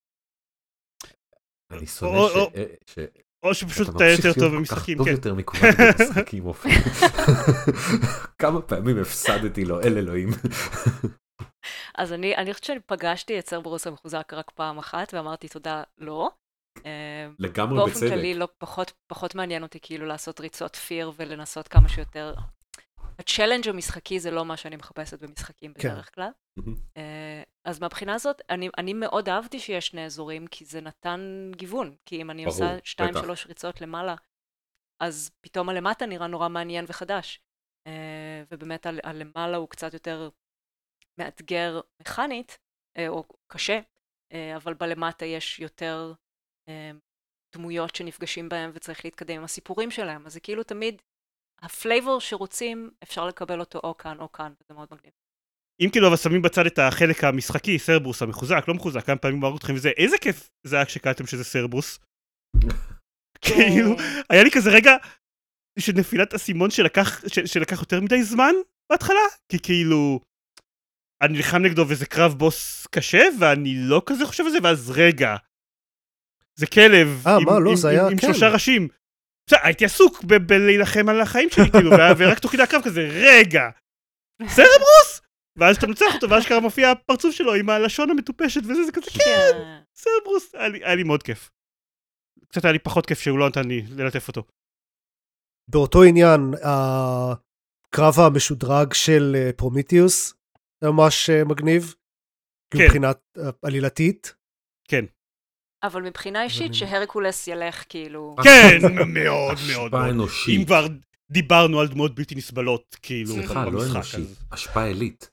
אני שונא או- ש... או- ש... או שפשוט אתה אתה ממשיך יותר טוב להיות כל כך במשחקים, טוב כן. יותר מקובל במשחקים, אופן. כמה פעמים הפסדתי לו, אל אלוהים. אז אני, אני חושבת שאני פגשתי את סרברוס המחוזק רק פעם אחת, ואמרתי תודה, לא. אה, לגמרי באופן בצדק. כללי לא, פחות, פחות מעניין אותי כאילו לעשות ריצות פיר ולנסות כמה שיותר. הצ'לנג' המשחקי זה לא מה שאני מחפשת במשחקים כן. בדרך כלל. מהמם. אה, אז מהבחינה הזאת, אני, אני מאוד אהבתי שיש שני אזורים, כי זה נתן גיוון. כי אם אני ברור, עושה שתיים, בטח. שלוש ריצות למעלה, אז פתאום הלמטה נראה נורא מעניין וחדש. אה, ובאמת ה- הלמעלה הוא קצת יותר מאתגר מכנית, אה, או קשה, אה, אבל בלמטה יש יותר אה, דמויות שנפגשים בהם וצריך להתקדם עם הסיפורים שלהם. אז זה כאילו תמיד, הפלייבור שרוצים, אפשר לקבל אותו או כאן או כאן, וזה מאוד מגניב. אם כאילו אבל שמים בצד את החלק המשחקי, סרברוס המחוזק, לא מחוזק, כמה פעמים אמרו אתכם וזה, איזה כיף זה היה כשקלטתם שזה סרברוס. כאילו, היה לי כזה רגע של נפילת אסימון שלקח, של, שלקח יותר מדי זמן בהתחלה, כי כאילו, אני נלחם נגדו וזה קרב בוס קשה, ואני לא כזה חושב על זה, ואז רגע, זה כלב, אה, עם, מה, לא, עם, זה עם, היה עם כן. שלושה ראשים. בסדר, הייתי עסוק ב- בלהילחם על החיים שלי, כאילו, וה- ורק תוך כדי הקרב כזה, רגע, סרברוס? ואז אתה מנצח אותו, ואז ככה מופיע הפרצוף שלו עם הלשון המטופשת וזה, זה כזה, כן, כן. סרברוס, היה לי, היה לי מאוד כיף. קצת היה לי פחות כיף שהוא לא נתן לי ללטף אותו. באותו עניין, הקרב המשודרג של אה, פרומיתיוס, זה ממש אה, מגניב. כן. מבחינת אה, עלילתית. כן. אבל מבחינה אישית אני- שהרקולס ילך כאילו... כן, מאוד מאוד השפעה מאוד. אנושית. אם כבר דיברנו על דמות בלתי נסבלות, כאילו, סליחה, לא במשחק, אנושית. אז- השפעה אלית.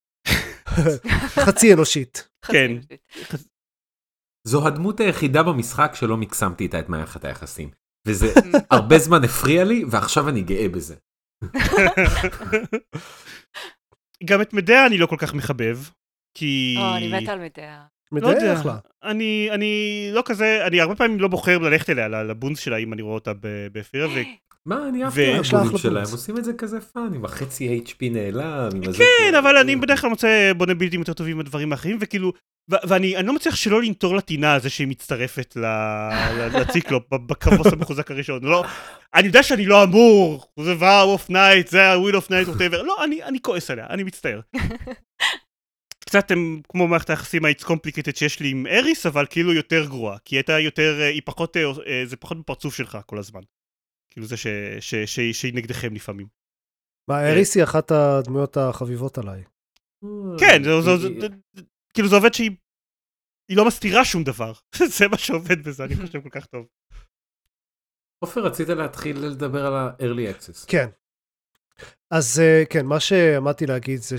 חצי אנושית. חצי כן. אנושית. זו הדמות היחידה במשחק שלא מקסמתי איתה את מערכת היחסים. וזה הרבה זמן הפריע לי, ועכשיו אני גאה בזה. גם את מדע אני לא כל כך מחבב, כי... או, אני מתה על מדעה. לא יודע, מדע אחלה. אני, אני לא כזה, אני הרבה פעמים לא בוחר ללכת אליה, לבונס שלה, אם אני רואה אותה ב- באפירה, ו... מה, אני אהבתי ויש על לה הבונים אחלה שלהם, בונוס. עושים את זה כזה פאן, עם החצי אייץ' פי נעלם, עם הזה... כן, אבל אני בדרך כלל מוצא בונה בילדים יותר טובים מהדברים האחרים, וכאילו, ו- ואני אני לא מצליח שלא לנטור לטינה הזה שהיא מצטרפת ל- ל- לציקלופ, ב- בקרבוס המחוזק הראשון. לא, אני יודע שאני לא אמור, זה ואו אוף נייט, זה הוויל אוף נייט, ווטאבר. לא, אני, אני כועס עליה, אני מצטער. קצת הם כמו מערכת היחסים ה-It's complicated שיש לי עם אריס, אבל כאילו יותר גרועה, כי הייתה יותר, היא פחות, אה, זה פחות בפרצוף שלך כל הזמן. כאילו זה ש- ש- ש- שהיא נגדכם לפעמים. מה, אריס היא אחת הדמויות החביבות עליי. כן, זה, זה, זה, זה, זה, כאילו זה עובד שהיא היא לא מסתירה שום דבר. זה מה שעובד בזה, אני חושב כל כך טוב. עופר, רצית להתחיל לדבר על ה-early access. כן. אז אה, כן, מה שעמדתי להגיד זה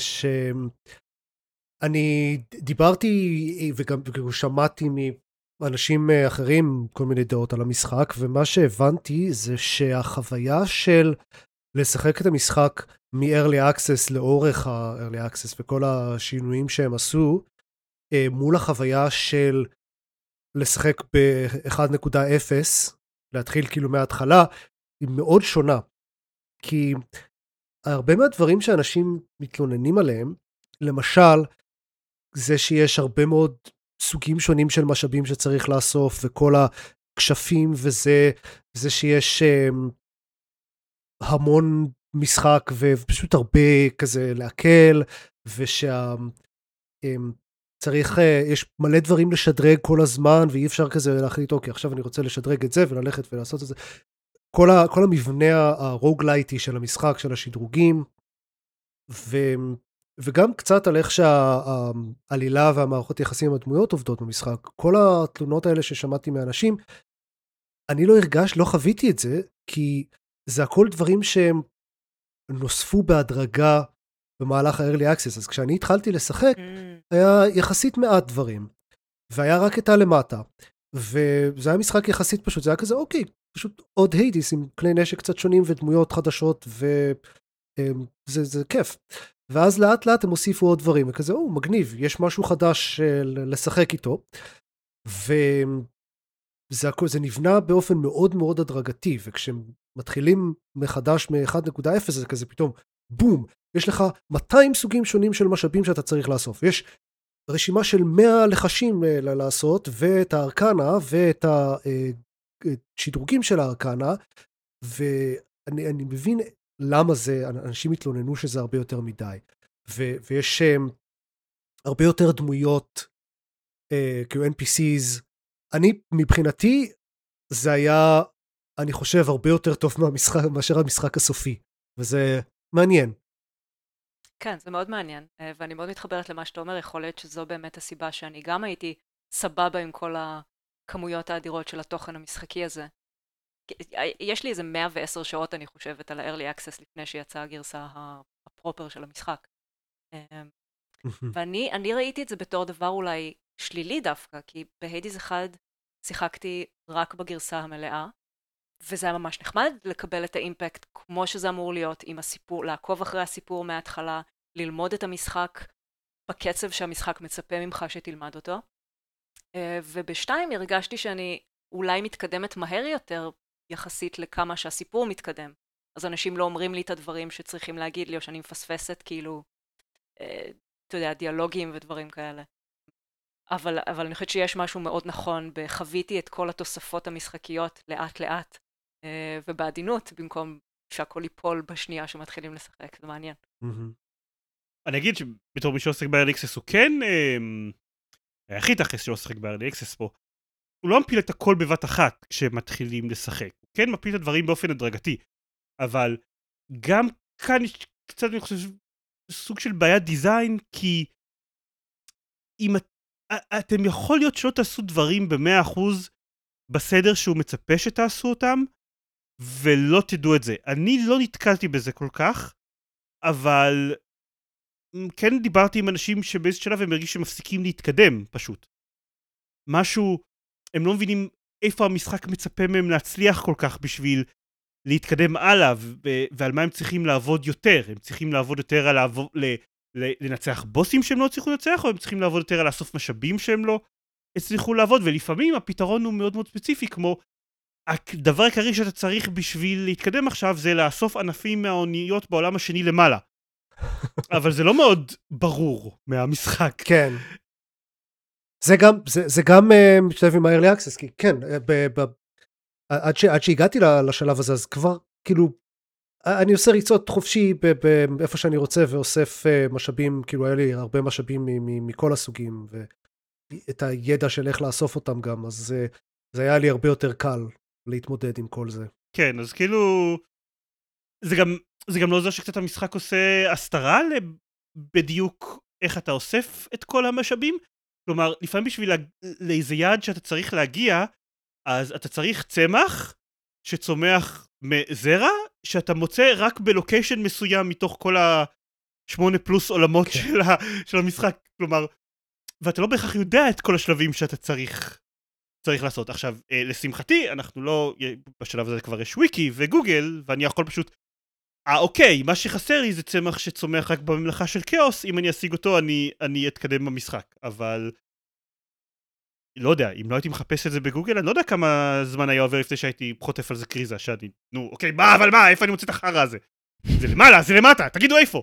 שאני דיברתי וגם וגם שמעתי מאנשים אה, אחרים כל מיני דעות על המשחק, ומה שהבנתי זה שהחוויה של לשחק את המשחק מ-early access לאורך ה-early access וכל השינויים שהם עשו, אה, מול החוויה של לשחק ב-אחת נקודה אפס, להתחיל כאילו מההתחלה, היא מאוד שונה. כי הרבה מהדברים שאנשים מתלוננים עליהם, למשל, זה שיש הרבה מאוד סוגים שונים של משאבים שצריך לאסוף, וכל הכשפים וזה, זה שיש um, המון משחק, ופשוט הרבה כזה להקל, ושצריך, um, uh, יש מלא דברים לשדרג כל הזמן, ואי אפשר כזה להחליט, אוקיי, עכשיו אני רוצה לשדרג את זה, וללכת ולעשות את זה. כל, ה, כל המבנה הרוגלייטי של המשחק, של השדרוגים, ו, וגם קצת על איך שהעלילה והמערכות יחסים עם הדמויות עובדות במשחק. כל התלונות האלה ששמעתי מאנשים, אני לא הרגש, לא חוויתי את זה, כי זה הכל דברים שהם נוספו בהדרגה במהלך ה-early access. אז כשאני התחלתי לשחק, היה יחסית מעט דברים, והיה רק את הלמטה, וזה היה משחק יחסית פשוט, זה היה כזה, אוקיי, פשוט עוד היידיס עם כלי נשק קצת שונים ודמויות חדשות, וזה זה כיף. ואז לאט לאט הם הוסיפו עוד דברים, וכזה, או, מגניב, יש משהו חדש לשחק איתו, וזה זה נבנה באופן מאוד מאוד הדרגתי, וכשהם מתחילים מחדש מ-אחת נקודה אפס, זה כזה פתאום, בום, יש לך מאתיים סוגים שונים של משאבים שאתה צריך לאסוף. יש רשימה של מאה לחשים לעשות, ואת הארקנה, ואת השדרוגים של הארקנה, ואני אני מבין למה זה, אנשים התלוננו שזה הרבה יותר מדי. ו- ויש um, הרבה יותר דמויות, uh, כאילו אן פי סיז. אני, מבחינתי, זה היה, אני חושב, הרבה יותר טוב מהמשחק, מאשר המשחק הסופי. וזה מעניין. כן, זה מאוד מעניין, ואני מאוד מתחברת למה שאתה אומר, יכול להיות שזו באמת הסיבה שאני גם הייתי סבבה עם כל הכמויות האדירות של התוכן המשחקי הזה. יש לי איזה מאה ועשר שעות, אני חושבת, על ה-Early Access לפני שיצאה הגרסה הפרופר של המשחק. ואני אני ראיתי את זה בתור דבר אולי שלילי דווקא, כי בהיידיז אחד שיחקתי רק בגרסה המלאה, וזה היה ממש נחמד לקבל את האימפקט כמו שזה אמור להיות עם הסיפור, לעקוב אחרי הסיפור מההתחלה, ללמוד את המשחק בקצב שהמשחק מצפה ממך שתלמד אותו. ובשתיים הרגשתי שאני אולי מתקדמת מהר יותר יחסית לכמה שהסיפור מתקדם. אז אנשים לא אומרים לי את הדברים שצריכים להגיד לי, או שאני מפספסת כאילו, אתה יודע, דיאלוגים ודברים כאלה. אבל, אבל אני חושבת שיש משהו מאוד נכון בחוויתי את כל התוספות המשחקיות לאט לאט, ובעדינות, במקום שהכל ייפול בשנייה שמתחילים לשחק. זה מעניין. אני אגיד שבתור מי שעוסק ב-Early Access הוא כן הכי תכלס שלא שחק ב-Early Access פה. הוא לא מפיל את הכל בבת אחת כשמתחילים לשחק. הוא כן מפיל את הדברים באופן הדרגתי. אבל גם כאן יש קצת, אני חושב, סוג של בעיית דיזיין, כי אם את, אתם יכול להיות שלא תעשו דברים ב-מאה אחוז בסדר שהוא מצפה שתעשו אותם, ולא תדעו את זה. אני לא נתקלתי בזה כל כך, אבל כן דיברתי עם אנשים שבאיזה שלב הם הרגישו שמפסיקים להתקדם, פשוט. משהו, הם לא מבינים איפה המשחק מצפה מהם להצליח כל כך בשביל להתקדם הלאה, ועל מה הם צריכים לעבוד יותר. הם צריכים לעבוד יותר על לעבוד, לנצח בוסים שהם לא הצליחו לנצח, או הם צריכים לעבוד יותר על לאסוף משאבים שהם לא הצליחו לעבוד, ולפעמים הפתרון הוא מאוד מאוד ספציפי, כמו הדבר העיקרי שאתה צריך בשביל להתקדם עכשיו זה לאסוף ענפים מהאוניות בעולם השני למעלה. אבל זה לא מאוד ברור מהמשחק. כן. זה גם, זה, זה גם uh, משתלב עם ה-Early Access, כי כן, ב, ב, עד, ש, עד שהגעתי לשלב הזה, אז כבר, כאילו, אני עושה ריצות חופשי באיפה שאני רוצה, ואוסף uh, משאבים, כאילו, היה לי הרבה משאבים מ, מ, מכל הסוגים, ואת הידע של איך לאסוף אותם גם, אז uh, זה היה לי הרבה יותר קל להתמודד עם כל זה. כן, אז כאילו, זה גם, זה גם לא עוזר שקצת המשחק עושה הסתרה בדיוק איך אתה אוסף את כל המשאבים. כלומר, לפעמים בשביל לאיזה יעד שאתה צריך להגיע, אז אתה צריך צמח שצומח מזרע, שאתה מוצא רק בלוקיישן מסוים מתוך כל השמונה פלוס עולמות okay. של, ה, של המשחק. כלומר, ואתה לא בהכרח יודע את כל השלבים שאתה צריך, צריך לעשות. עכשיו, לשמחתי, אנחנו לא, בשלב הזה כבר יש וויקי וגוגל, ואני יכול פשוט, אה, אוקיי, מה שחסר לי זה צמח שצומח רק בממלכה של כאוס, אם אני אשיג אותו, אני, אני אתקדם במשחק. אבל, לא יודע, אם לא הייתי מחפש את זה בגוגל, אני לא יודע כמה זמן היה עובר לפני שהייתי חוטף על זה קריזה, שאני, נו, אוקיי, מה, אבל מה, איפה אני מוצא את החרא הזה? זה למעלה, זה למטה, תגידו איפה.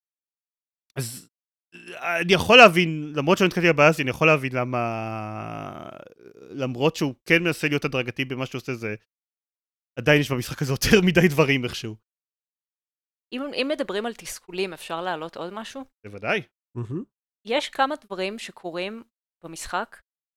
אז, אני יכול להבין, למרות שאני נתקלתי הבעיה, אני יכול להבין למה, למרות שהוא כן מנסה להיות הדרגתי במה שהוא עושה, זה, עדיין יש במשחק הזה יותר מדי דברים איכשהו. אם, אם מדברים על תסכולים, אפשר להעלות עוד משהו? בוודאי. Mm-hmm. יש כמה דברים שקורים במשחק,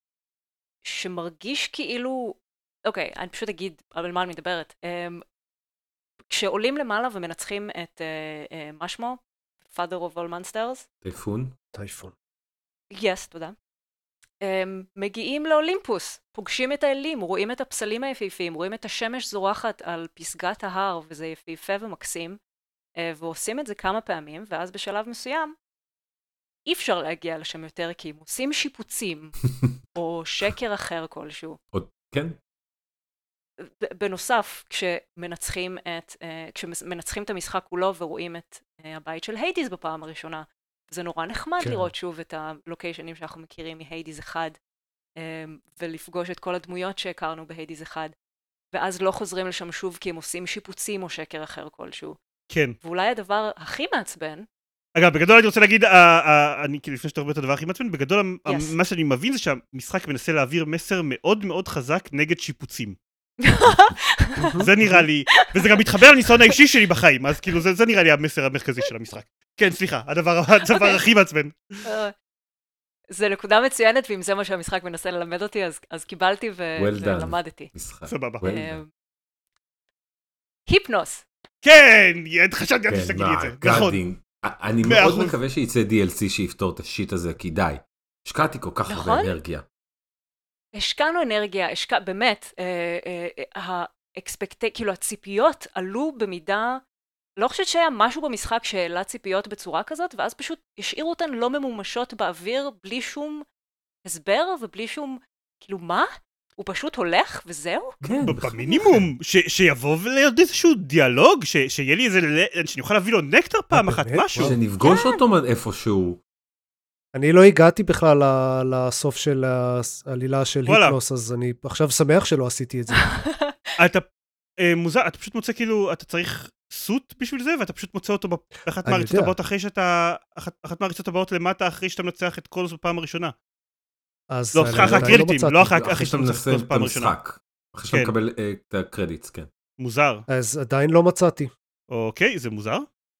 שמרגיש כאילו, אוקיי, אני פשוט אגיד על מה אני מדברת. Um, כשעולים למעלה ומנצחים את, uh, uh, מה שמו? Father of all Monsters? טייפון. טייפון. Yes, תודה. Um, מגיעים לאולימפוס, פוגשים את האלים, רואים את הפסלים היפיפים, רואים את השמש זורחת על פסגת ההר, וזה יפיפה ומקסים, uh, ועושים את זה כמה פעמים, ואז בשלב מסוים, אי אפשר להגיע לשם יותר, כי הם עושים שיפוצים, או שקר אחר כלשהו. עוד, כן. בנוסף, כשמנצחים את, uh, כשמנצחים את המשחק כולו, ורואים את uh, הבית של היידיז בפעם הראשונה, זה נורא נחמד כן. לראות שוב את הלוקיישנים שאנחנו מכירים מהיידיז אחד, ולפגוש את כל הדמויות שהכרנו בהיידיז אחד, ואז לא חוזרים לשם שוב כי הם עושים שיפוצים או שקר אחר כלשהו. כן. ואולי הדבר הכי מעצבן, אגב, בגדול אני רוצה להגיד, אה, אה, אני כאילו לפני שאתה אומר את הדבר הכי מעצבן, בגדול Yes. מה שאני מבין זה שהמשחק מנסה להעביר מסר מאוד מאוד חזק נגד שיפוצים. זה נראה לי, וזה גם מתחבר לניסיון האישי שלי בחיים, אז כאילו זה, זה נראה לי המסר המרכזי של המשחק. כן, סליחה, הדבר, הדבר הכי מעצבן. אה, זה נקודה מצוינת, ואם זה מה שהמשחק מנסה ללמד אותי, אז, אז קיבלתי ו- Well done. ולמדתי. משחק. סבבה. Well אה, done. כן, היפנוס. חשבתי כן, שתגידי את זה, מה, נכון. גאדינג. אני מאה מאוד אחוז. מקווה שיצא די אל סי שיפתור את השיט הזה, כי די. השקעתי כל כך הרבה נכון? אנרגיה. השקענו אנרגיה, השקע, באמת, אה, אה, אה, האקספקט... כאילו הציפיות עלו במידה, לא חושבת שהיה משהו במשחק שהעלה ציפיות בצורה כזאת, ואז פשוט השאירו אותן לא ממומשות באוויר, בלי שום הסבר ובלי שום, כאילו מה? הוא פשוט הולך וזהו? כן, במינימום, ש- שיבוא ולעוד איזשהו דיאלוג, ש- שיהיה לי איזה, ל- שאני אוכל להביא לו נקטר פעם אחת, באמת? משהו. שנפגוש אותו איפשהו. אני לא הגעתי בכלל ל- לסוף של העלילה של וואלה. היפנוס, אז אני עכשיו שמח שלא עשיתי את זה. אתה אה, מוזר, אתה פשוט מוצא כאילו, אתה צריך סוט בשביל זה, ואתה פשוט מוצא אותו באחת אני מהריצות יודע. הבאות אחרי שאתה, אחת, אחת מהריצות הבאות למטה אחרי שאתה מנצח את כל זאת בפעם הראשונה. אז לא, אני סליחה, אחרי עדיין הקרדיטים, מצאתי. לא אחרי אחרי אחרי שאתה שאתה מנצח מנסה את כל את זאת בפעם הראשונה. המשחק. אחרי שאתה כן. מקבל אה, את הקרדיטס, כן. מוזר. אז עדיין לא מצאתי. אוקיי, זה מוזר.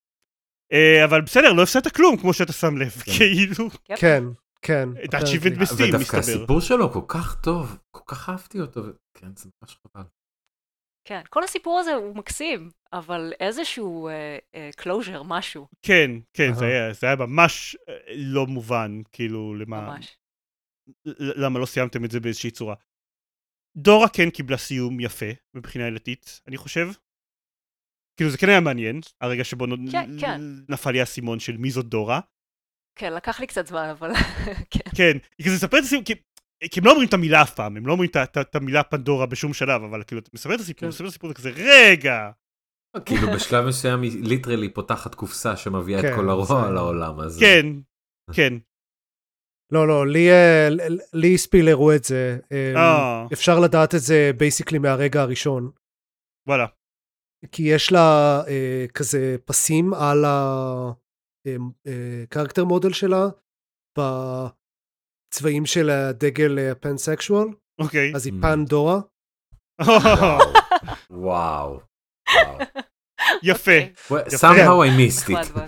אה, אבל בסדר, לא הפסדת כלום, כמו שאתה שם לב, כן. כאילו. יפ. כן, כן. את ה-achievement apparently. בסטים, ודווקא מסתבר. הסיפור שלו כל כך טוב, כל כך אהבתי אותו, כן, זה ממש חבל. כן, כל הסיפור הזה הוא מקסים, אבל איזשהו קלוז'ר, משהו, כן, כן, זה אהה. היה, זה היה ממש אה, לא מובן, כאילו, למה, ממש. ל- למה לא סיימתם את זה באיזושהי צורה. דורה כן קיבלה סיום יפה, מבחינה עילתית, אני חושב. כאילו, זה כן היה מעניין, הרגע שבו נ- כן, כן. נפל לי האסימון של מי זאת דורה. כן, לקח לי קצת זמן, אבל כן. כן, כי זה מספר את הסיום, כי, כי הם לא אומרים את המילה אף פעם, הם לא אומרים את ה- את ה- את המילה פנדורה בשום שלב, אבל כאילו, אתה מספר את הסיפור, כן. מספר את הסיפור, זה כזה, רגע! כאילו בשלב מסוים היא ליטרלי פותחת קופסה שמביאה את כן, כל הרוע זה- על העולם, אז... כן, כן. לא, לא, לי, אה, ל- לי ספילרו את זה. אה, אה, אפשר לדעת את זה בייסיקלי מהרגע הראשון. וואלה. כי יש לה אה, כזה פסים על הקרקטר מודל שלה, בצבעים של הדגל פנסקשואל, אוקיי. אז היא Mm. פנדורה. וואו. וואו. יפה. אוקיי. Well, somehow I missed נחמד it. מאוד.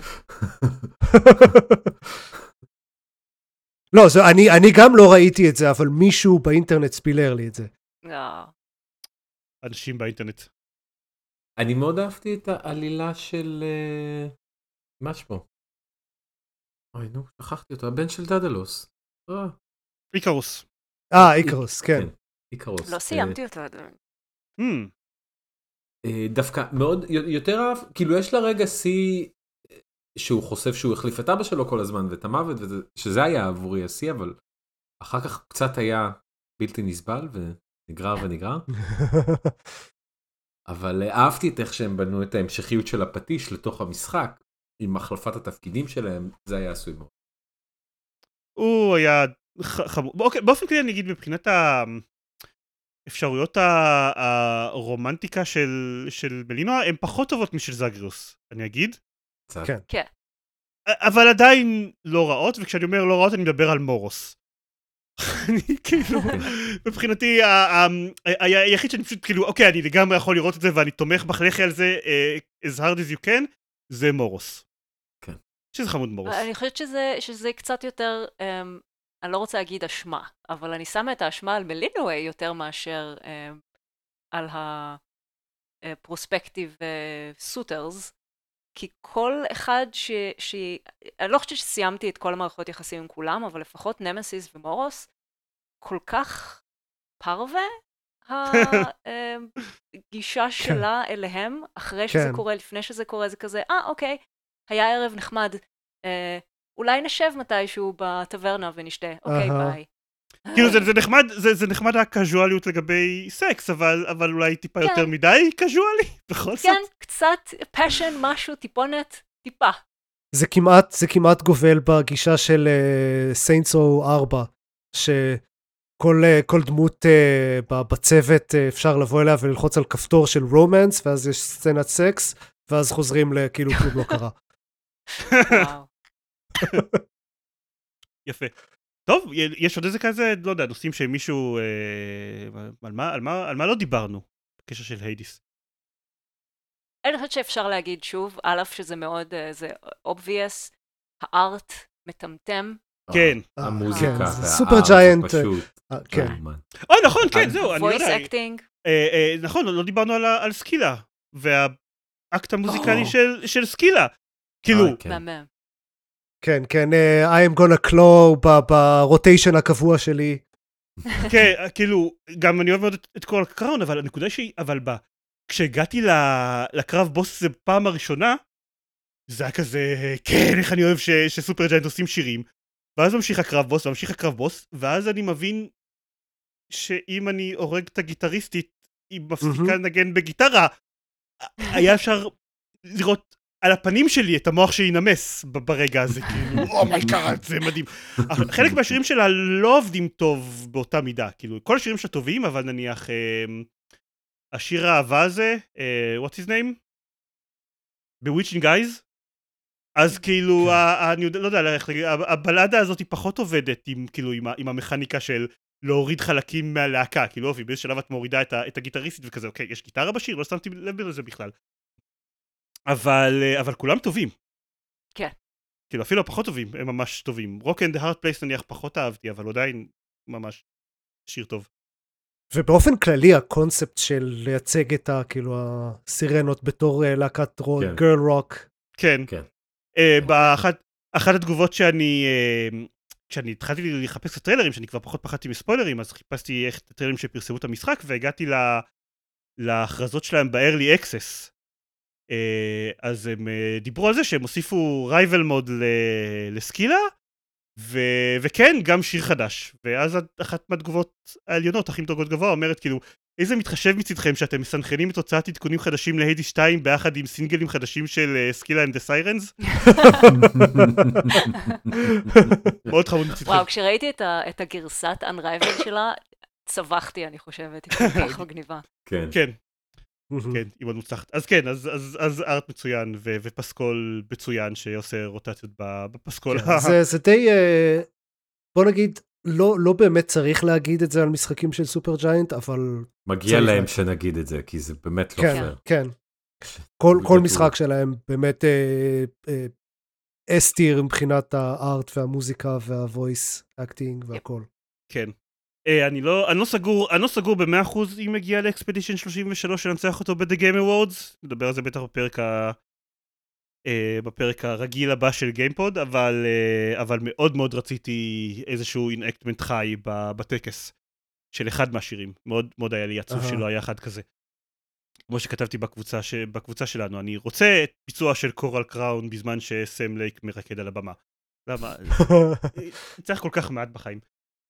לא, זה, אני, אני גם לא ראיתי את זה, אבל מישהו באינטרנט ספילר לי את זה. אה, אנשים באינטרנט. אני מאוד אהבתי את העלילה של... אה, מה שמו? אוי, נו, שכחתי אותו. הבן של דדלוס. אה, איקרוס. אה, איקרוס, כן. איקרוס. לא סיימתי אותו עדיין. Hmm. אה, דווקא מאוד, י- יותר אהב, כאילו יש לה רגע שיא שהוא חושף שהוא החליף את אבא שלו כל הזמן ואת המוות, וזה- שזה היה עבורי השיא, אבל אחר כך קצת היה בלתי נסבל ונגרר ונגרר, אבל אה, אהבתי את איך שהם בנו את ההמשכיות של הפטיש לתוך המשחק, עם החלפת התפקידים שלהם, זה היה עשוי מאוד. הוא היה ח- חמור. אוקיי, באופן כללי אני אגיד מבחינת האפשרויות ה- הרומנטיקה של, של מלינוע, הן פחות טובות משל זגריוס, אני אגיד. קצת. כן. כן. אבל עדיין לא רעות, וכשאני אומר לא רעות אני מדבר על מורוס. אני כאילו, מבחינתי, ה- ה- ה- היחיד שאני פשוט כאילו, אוקיי, אני לגמרי יכול לראות את זה ואני תומך בך, לכי על זה uh, as hard as you can, זה מורוס. כן. שזה חמוד מורוס. אני חושבת שזה, שזה קצת יותר, um, אני לא רוצה להגיד אשמה, אבל אני שמה את האשמה על מלינווי יותר מאשר um, על הפרוספקטיב סוטרס, כי כל אחד ש... ש... אני לא חושבת שסיימתי את כל המערכות יחסים עם כולם, אבל לפחות נמסיס ומורוס, כל כך פרווה הגישה שלה אליהם, אחרי שזה כן. קורה, לפני שזה קורה, זה כזה, אה, אוקיי, היה ערב נחמד, אה, אולי נשב מתישהו בטברנה ונשתה, אוקיי, אהה. ביי. כאילו זה, זה נחמד, זה, זה נחמד הקזואליות לגבי סקס, אבל, אבל אולי טיפה כן. יותר מדי קזואלי, בכל זאת. כן, קצת פשן, משהו, טיפונת, טיפה. זה כמעט, זה כמעט גובל בגישה של סיינטסו ארבע, שכל uh, כל דמות uh, בצוות uh, אפשר לבוא אליה וללחוץ על כפתור של רומנס, ואז יש סצנת סקס, ואז חוזרים לכאילו כלום לא קרה. וואו. יפה. טוב, יש עוד איזה כזה, לא יודע, נושאים שמישהו, אה, על מה, על מה, על מה לא דיברנו בקשר של היידיס? אני חושבת שאפשר להגיד שוב, א' שזה מאוד, זה obvious, הארט מטמטם. כן. המוזיקה סופר והארט ג'יינט. זה פשוט. כן. אוי, נכון, כן, זהו, אני לא יודע. voice acting. נכון, לא דיברנו על סקילה, והאקט המוזיקלי של סקילה. כאילו, מהמם. כן, כן, I am gonna claw ברוטיישן הקבוע שלי. כן, כאילו, גם אני אוהב מאוד את כל הקראון, אבל הנקודה שהיא, אבל בה, כשהגעתי לקרב בוס זה פעם הראשונה, זה היה כזה, כן, איך אני אוהב שסופר ג'יינט עושים שירים, ואז ממשיך הקרב בוס, ממשיך הקרב בוס, ואז אני מבין שאם אני הורג את הגיטריסטית, היא מפסיקה לנגן בגיטרה, היה אפשר לראות על הפנים שלי את המוח שינמס ברגע הזה, כאילו, אומייגאד, זה מדהים. חלק מהשירים שלה לא עובדים טוב באותה מידה, כאילו, כל השירים שלה טובים, אבל נניח, השיר האהבה הזה, what's his name? Bewitching Guys? אז כאילו, אני לא יודע, הבלדה הזאת היא פחות עובדת עם המכניקה של להוריד חלקים מהלהקה, כאילו, אופי, באיזה שלב את מורידה את הגיטריסטית וכזה, אוקיי, יש גיטרה בשיר? לא שמתי לב לזה בכלל. אבל, אבל כולם טובים. כן. כאילו, אפילו הפחות טובים, הם ממש טובים. Rock and the Hard Place נניח פחות אהבתי, אבל עדיין ממש שיר טוב. ובאופן כללי, הקונספט של לייצג את ה, כאילו, הסירנות בתור להקת רוק, גרל רוק. כן. כן. באחת, אחת התגובות שאני, כשאני התחלתי לחפש את הטריילרים, שאני כבר פחות פחדתי מספוילרים, אז חיפשתי איך את הטריילרים שפרסמו את המשחק, והגעתי להכרזות שלהם ב-Early Access. אז הם דיברו על זה שהם הוסיפו רייבל מוד לסקילה, וכן, גם שיר חדש. ואז אחת מהתגובות העליונות, הכי מדרגות גבוה, אומרת כאילו, איזה מתחשב מצדכם שאתם מסנכרנים את הוצאת עדכונים חדשים להיידיס שתיים ביחד עם סינגלים חדשים של סקילה and the Sirens? מאוד חמוד מצדכם. וואו, כשראיתי את הגרסת Unrivaled שלה, צווחתי, אני חושבת, היא כל כך מגניבה. כן. כן. כן, היא מאוד מוצלחת. אז כן, אז ארט מצוין ופסקול מצוין שעושה רוטציות בפסקול. זה די, בוא נגיד, לא באמת צריך להגיד את זה על משחקים של סופר ג'יינט, אבל... מגיע להם שנגיד את זה, כי זה באמת לא פייר. כן, כן. כל משחק שלהם באמת אסטיר מבחינת הארט והמוזיקה והוויס אקטינג והכל. כן. אני לא, אני לא סגור, אני לא סגור ב-מאה אחוז אם מגיע לאקספדישן שלושים ושלוש שננצח אותו ב-The Game Awards, נדבר על זה בטח בפרק ה... בפרק הרגיל הבא של גיימפוד, אבל, אבל מאוד מאוד רציתי איזשהו אינאקטמנט חי בטקס של אחד מהשירים, מאוד מאוד היה לי עצוב שלא היה אחד כזה. כמו שכתבתי בקבוצה, ש... בקבוצה שלנו, אני רוצה את ביצוע של קורל קראון בזמן שסם לייק מרקד על הבמה. למה? צריך כל כך מעט בחיים.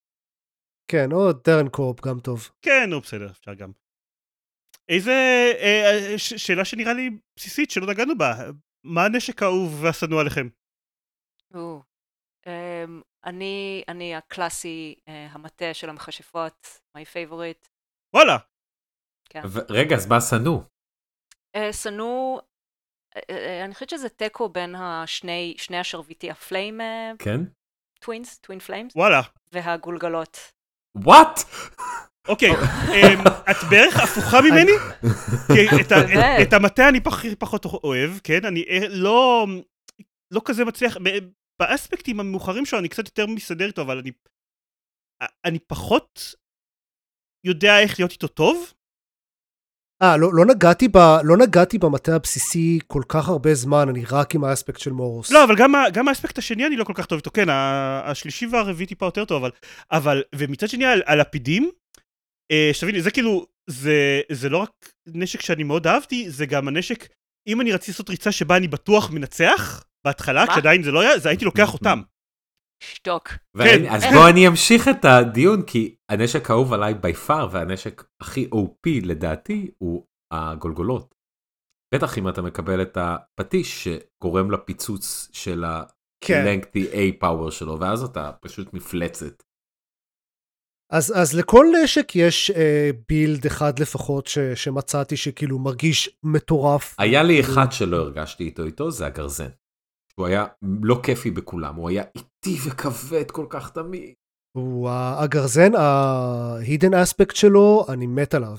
כן, או דרן קורפ, גם טוב. כן, נו, בסדר, אפשר גם. איזה, אה, ש- שאלה שנראה לי בסיסית, שלא נגענו בה, מה הנשק האהוב והשנוא עליכם? או, אמ, אני, אני הקלאסי, אה, המטה של המכשפות, my favorite. וואלה. כן. ו- רגע, אז מה שנוא? אה, שנוא, אה, אה, אני חושבת שזה טקו בין השני, שני השרביטי, הפליים, אה, כן? טווינס, טווין פליימס, וואלה. והגולגלות. וואט? אוקיי, אמ, את בערך הפוכה ממני? כי את ה- את- את המטה אני פח- פחות אוהב, כן? אני אה, לא לא כזה מצליח, ב- באספקטים המאוחרים שלו אני קצת יותר מסדר איתו, אבל אני אני פחות יודע איך להיות איתו טוב. אה, לא, לא נגעתי ב, לא נגעתי במטה הבסיסי כל כך הרבה זמן, אני רק עם האספקט של מורוס. לא, אבל גם, ה- גם האספקט השני אני לא כל כך טוב איתו, כן, ה- השלישי והרביעי טיפה יותר טוב, אבל, אבל ומצד שני על, על הפידים, אה, שתביני, זה כאילו, זה, זה לא רק נשק שאני מאוד אהבתי, זה גם הנשק, אם אני רציתי לעשות ריצה שבה אני בטוח מנצח, בהתחלה, כשעדיין זה לא היה, זה הייתי לוקח אותם. שטוק. ואני, אז בוא אני אמשיך את הדיון, כי הנשק האהוב עליי בי פאר, והנשק הכי או פי לדעתי הוא הגולגולות. בטח אם אתה מקבל את הפטיש שגורם לפיצוץ של ה-lengthy A power שלו, ואז אתה פשוט מפלצת. אז, אז לכל נשק יש אה, בילד אחד לפחות ש, שמצאתי שכאילו מרגיש מטורף. היה לי אחד שלא הרגשתי איתו איתו, זה הגרזן. הוא היה לא כיפי בכולם, הוא היה איטי וכבד כל כך תמיד. הוא הגרזן, ה-hidden aspect שלו, אני מת עליו.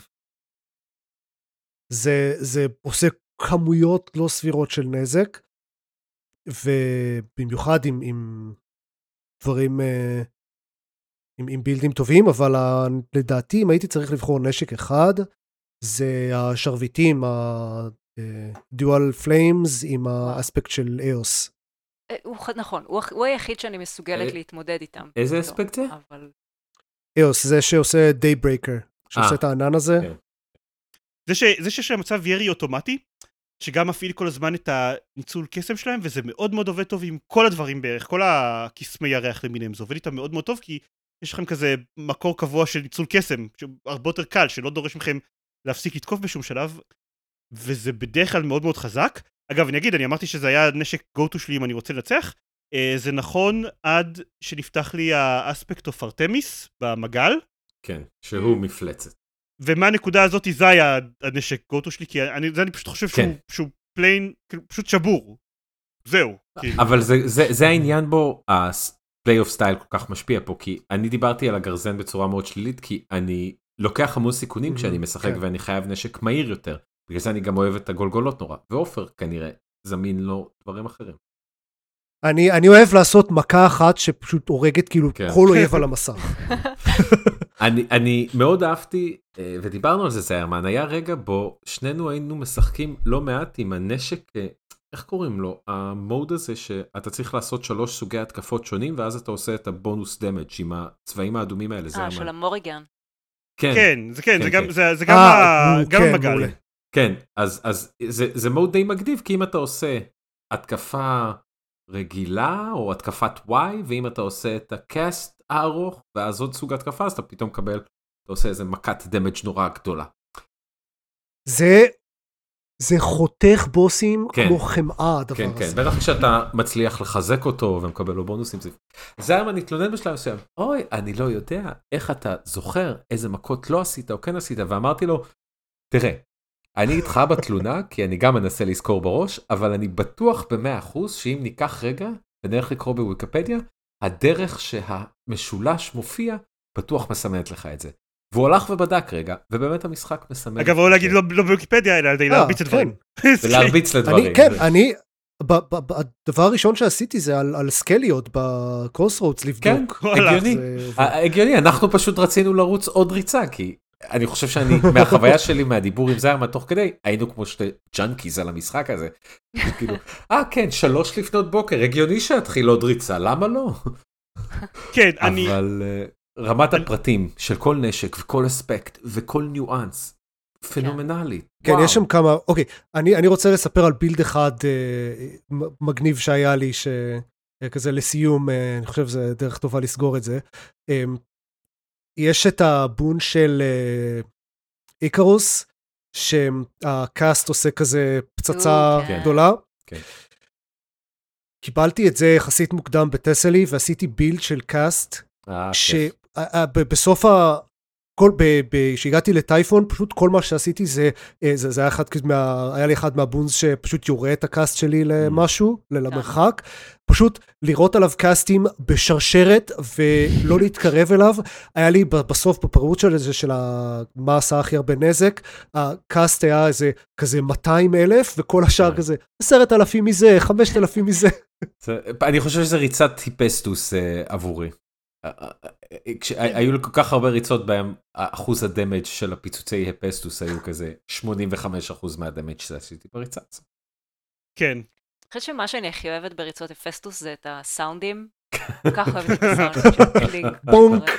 זה, זה עושה כמויות לא סבירות של נזק, ובמיוחד עם, עם דברים, עם, עם בילדים טובים, אבל לדעתי, אם הייתי צריך לבחור נשק אחד, זה השרביטים, ה-dual flames עם האספקט של איוס. נכון, הוא היחיד שאני מסוגלת להתמודד איתם. איזה אספקט זה? איוס, זה שעושה Daybreaker, שעושה את הענן הזה. זה שיש להם מצב ירי אוטומטי, שגם מפעיל כל הזמן את הניצול קסם שלהם, וזה מאוד מאוד עובד טוב עם כל הדברים בערך, כל הקסמי ירח למיניהם, זה עובד איתם מאוד מאוד טוב, כי יש לכם כזה מקור קבוע של ניצול קסם, שהרבה יותר קל, שלא דורש מכם להפסיק לתקוף בשום שלב, וזה בדרך כלל מאוד מאוד חזק. אגב, אני אגיד, אני אמרתי שזה היה נשק go-to שלי אם אני רוצה לנצח, זה נכון עד שנפתח לי האספקט אוף ארתמיס במגל. כן, שהוא מפלצת. ומהנקודה הזאת זה היה הנשק go-to שלי, כי אני, זה אני פשוט חושב שהוא, שהוא פליין, פשוט שבור. זהו. אבל זה, זה, זה העניין בו, ה-play of style כל כך משפיע פה, כי אני דיברתי על הגרזן בצורה מאוד שלילית, כי אני לוקח המון סיכונים כשאני משחק ואני חייב נשק מהיר יותר. בגלל זה אני גם אוהב את הגולגולות נורא, ואופר כנראה זמין לו דברים אחרים. אני, אני אוהב לעשות מכה אחת שפשוט הורגת כאילו כן. כל אויב על המסך. אני, אני מאוד אהבתי, ודיברנו על זה זיירמן, היה רגע בו שנינו היינו משחקים לא מעט עם הנשק, איך קוראים לו? המוד הזה שאתה צריך לעשות שלוש סוגי התקפות שונים, ואז אתה עושה את הבונוס דמג' עם הצבעים האדומים האלה, זיירמן. אה, של המוריגן. כן. כן, זה כן, כן, זה גם, כן. זה, זה גם, 아, ה, גם כן, המגל. מעולה. כן, אז, אז זה, זה מאוד די מגניב, כי אם אתה עושה התקפה רגילה, או התקפת Y, ואם אתה עושה את הקאסט הארוך, ואז עוד סוג התקפה, אז אתה פתאום קבל, אתה עושה איזה מכת דמג' נורא גדולה. זה, זה חותך בוסים כן. כמו חמאה, הדבר כן, הזה. כן, בטח כשאתה מצליח לחזק אותו, ומקבל לו בונוסים. זה היה מה נתלונן בשלב מסוים, אוי, אני לא יודע איך אתה זוכר איזה מכות לא עשית, או כן עשית, ואמרתי לו, תראה, אני איתך בתלונה, כי אני גם מנסה לזכור בראש, אבל אני בטוח במאה אחוז שאם ניקח רגע, ונלך לקרוא בוויקיפדיה, הדרך שהמשולש מופיע, בטוח מסמנת לך את זה. והוא הלך ובדק רגע, ובאמת המשחק מסמן. אגב, הוא להגיד לא בוויקיפדיה, אלא די להרביץ לדברים. ולהרביץ לדברים. כן, אני, הדבר הראשון שעשיתי זה על סקליות בקרוסרודס לבדוק. כן, הגיוני. הגיוני, אנחנו פשוט רצינו לרוץ עוד ריצה, כי אני חושב שאני, מהחוויה שלי, מהדיבור עם זיירמן תוך כדי, היינו כמו שתי ג'אנקיז על המשחק הזה. כאילו, אה כן, שלוש לפנות בוקר, הגיוני שהתחיל עוד ריצה, למה לא? כן, אני... אבל רמת הפרטים של כל נשק וכל אספקט וכל ניואנס, פנומנלית. כן, יש שם כמה, אוקיי, אני רוצה לספר על בילד אחד מגניב שהיה לי, שכזה לסיום, אני חושב שזה דרך טובה לסגור את זה. יש את הבון של איקרוס, שהקאסט עושה כזה פצצה גדולה. קיבלתי את זה יחסית מוקדם בטסלי, ועשיתי בילד של קאסט, שבסוף ה... כשהגעתי לטייפון, פשוט כל מה שעשיתי זה, זה, זה היה, אחד מה, היה לי אחד מהבונס שפשוט יורה את הקאסט שלי למשהו, למרחק, פשוט לראות עליו קאסטים בשרשרת ולא להתקרב אליו. היה לי בסוף בפראות של זה, של מה עשה הכי הרבה נזק, הקאסט היה איזה כזה מאתיים אלף, וכל השאר כזה עשרת אלפים מזה, חמשת אלפים מזה. אני חושב שזה ריצת היפסטוס עבורי. היו לי כל כך הרבה ריצות בהם, אחוז הדמג' של הפיצוצי הפסטוס היו כזה שמונים וחמישה אחוז מהדמג' שעשיתי בריצה. כן. אני חושבת שמה שאני הכי אוהבת בריצות הפסטוס זה את הסאונדים. כל כך אוהבת את הסאונדים של קליק. בונק.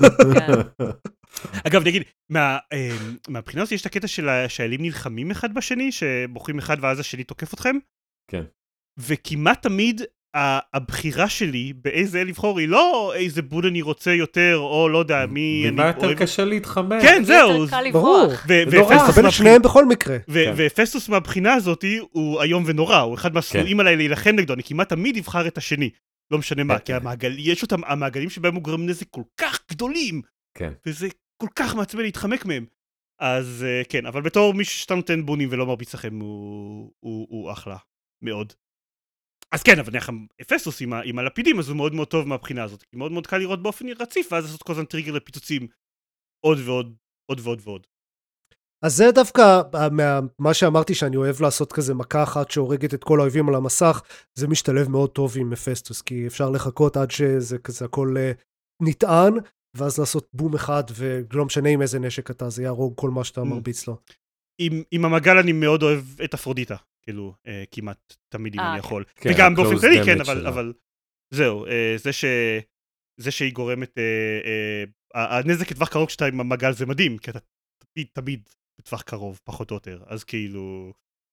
אגב, נגיד, מהבחינה הזאת יש את הקטע של שהאלים נלחמים אחד בשני, שבוחרים אחד ואז השני תוקף אתכם. כן. וכמעט תמיד הבחירה שלי באיזה אל לבחור היא לא איזה בוד אני רוצה יותר, או לא יודע מי... ממה יותר קשה להתחמק. כן, זהו. ברור. ופסטוס שניהם בכל מקרה. ופסטוס מהבחינה הזאת הוא איום ונורא, הוא אחד מהסנועים עליי להילחם נגדו, אני כמעט תמיד אבחר את השני. לא משנה מה, כי יש אותם, המעגלים שבהם הוא גורם נזק כל כך גדולים, כן. וזה כל כך מעצבן להתחמק מהם. אז כן, אבל בתור מי שאתה נותן בונים ולא מרביץ לכם, הוא, הוא, הוא אחלה, מאוד. אז כן, אבל נניח אפסוס עם, עם הלפידים, אז הוא מאוד מאוד טוב מהבחינה הזאת, כי מאוד מאוד קל לראות באופן רציף, ואז לעשות כל הזמן טריגר לפיצוצים עוד ועוד, עוד ועוד ועוד. אז זה דווקא מה, מה שאמרתי שאני אוהב לעשות כזה מכה אחת שהורגת את כל האויבים על המסך, זה משתלב מאוד טוב עם אפסטוס, כי אפשר לחכות עד שזה כזה הכל uh, נטען, ואז לעשות בום אחד, ולא משנה עם איזה נשק אתה, זה יהרוג כל מה שאתה mm. מרביץ לו. עם, עם המגל אני מאוד אוהב את אפרודיטה, כאילו, uh, כמעט תמיד אם אה, אני יכול. כן, וגם באופן כללי, כן, אבל, שלו. אבל זהו, uh, זה, ש, זה שהיא גורמת, uh, uh, הנזק לטווח קרוב כשאתה עם המגל זה מדהים, כי אתה תמיד, תמיד בטווח קרוב, פחות או יותר, אז כאילו...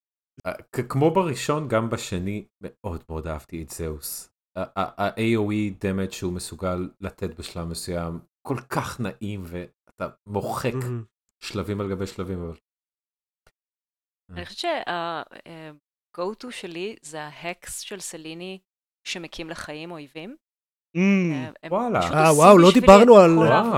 כמו בראשון, גם בשני, מאוד מאוד אהבתי את זהוס. ה-איי או אי דמג' שהוא מסוגל לתת בשלב מסוים, כל כך נעים, ואתה מוחק שלבים על גבי שלבים. אני חושבת שה-go to שלי זה ההקס של סליני שמקים לחיים אויבים. וואלה. אה, וואו, לא דיברנו על...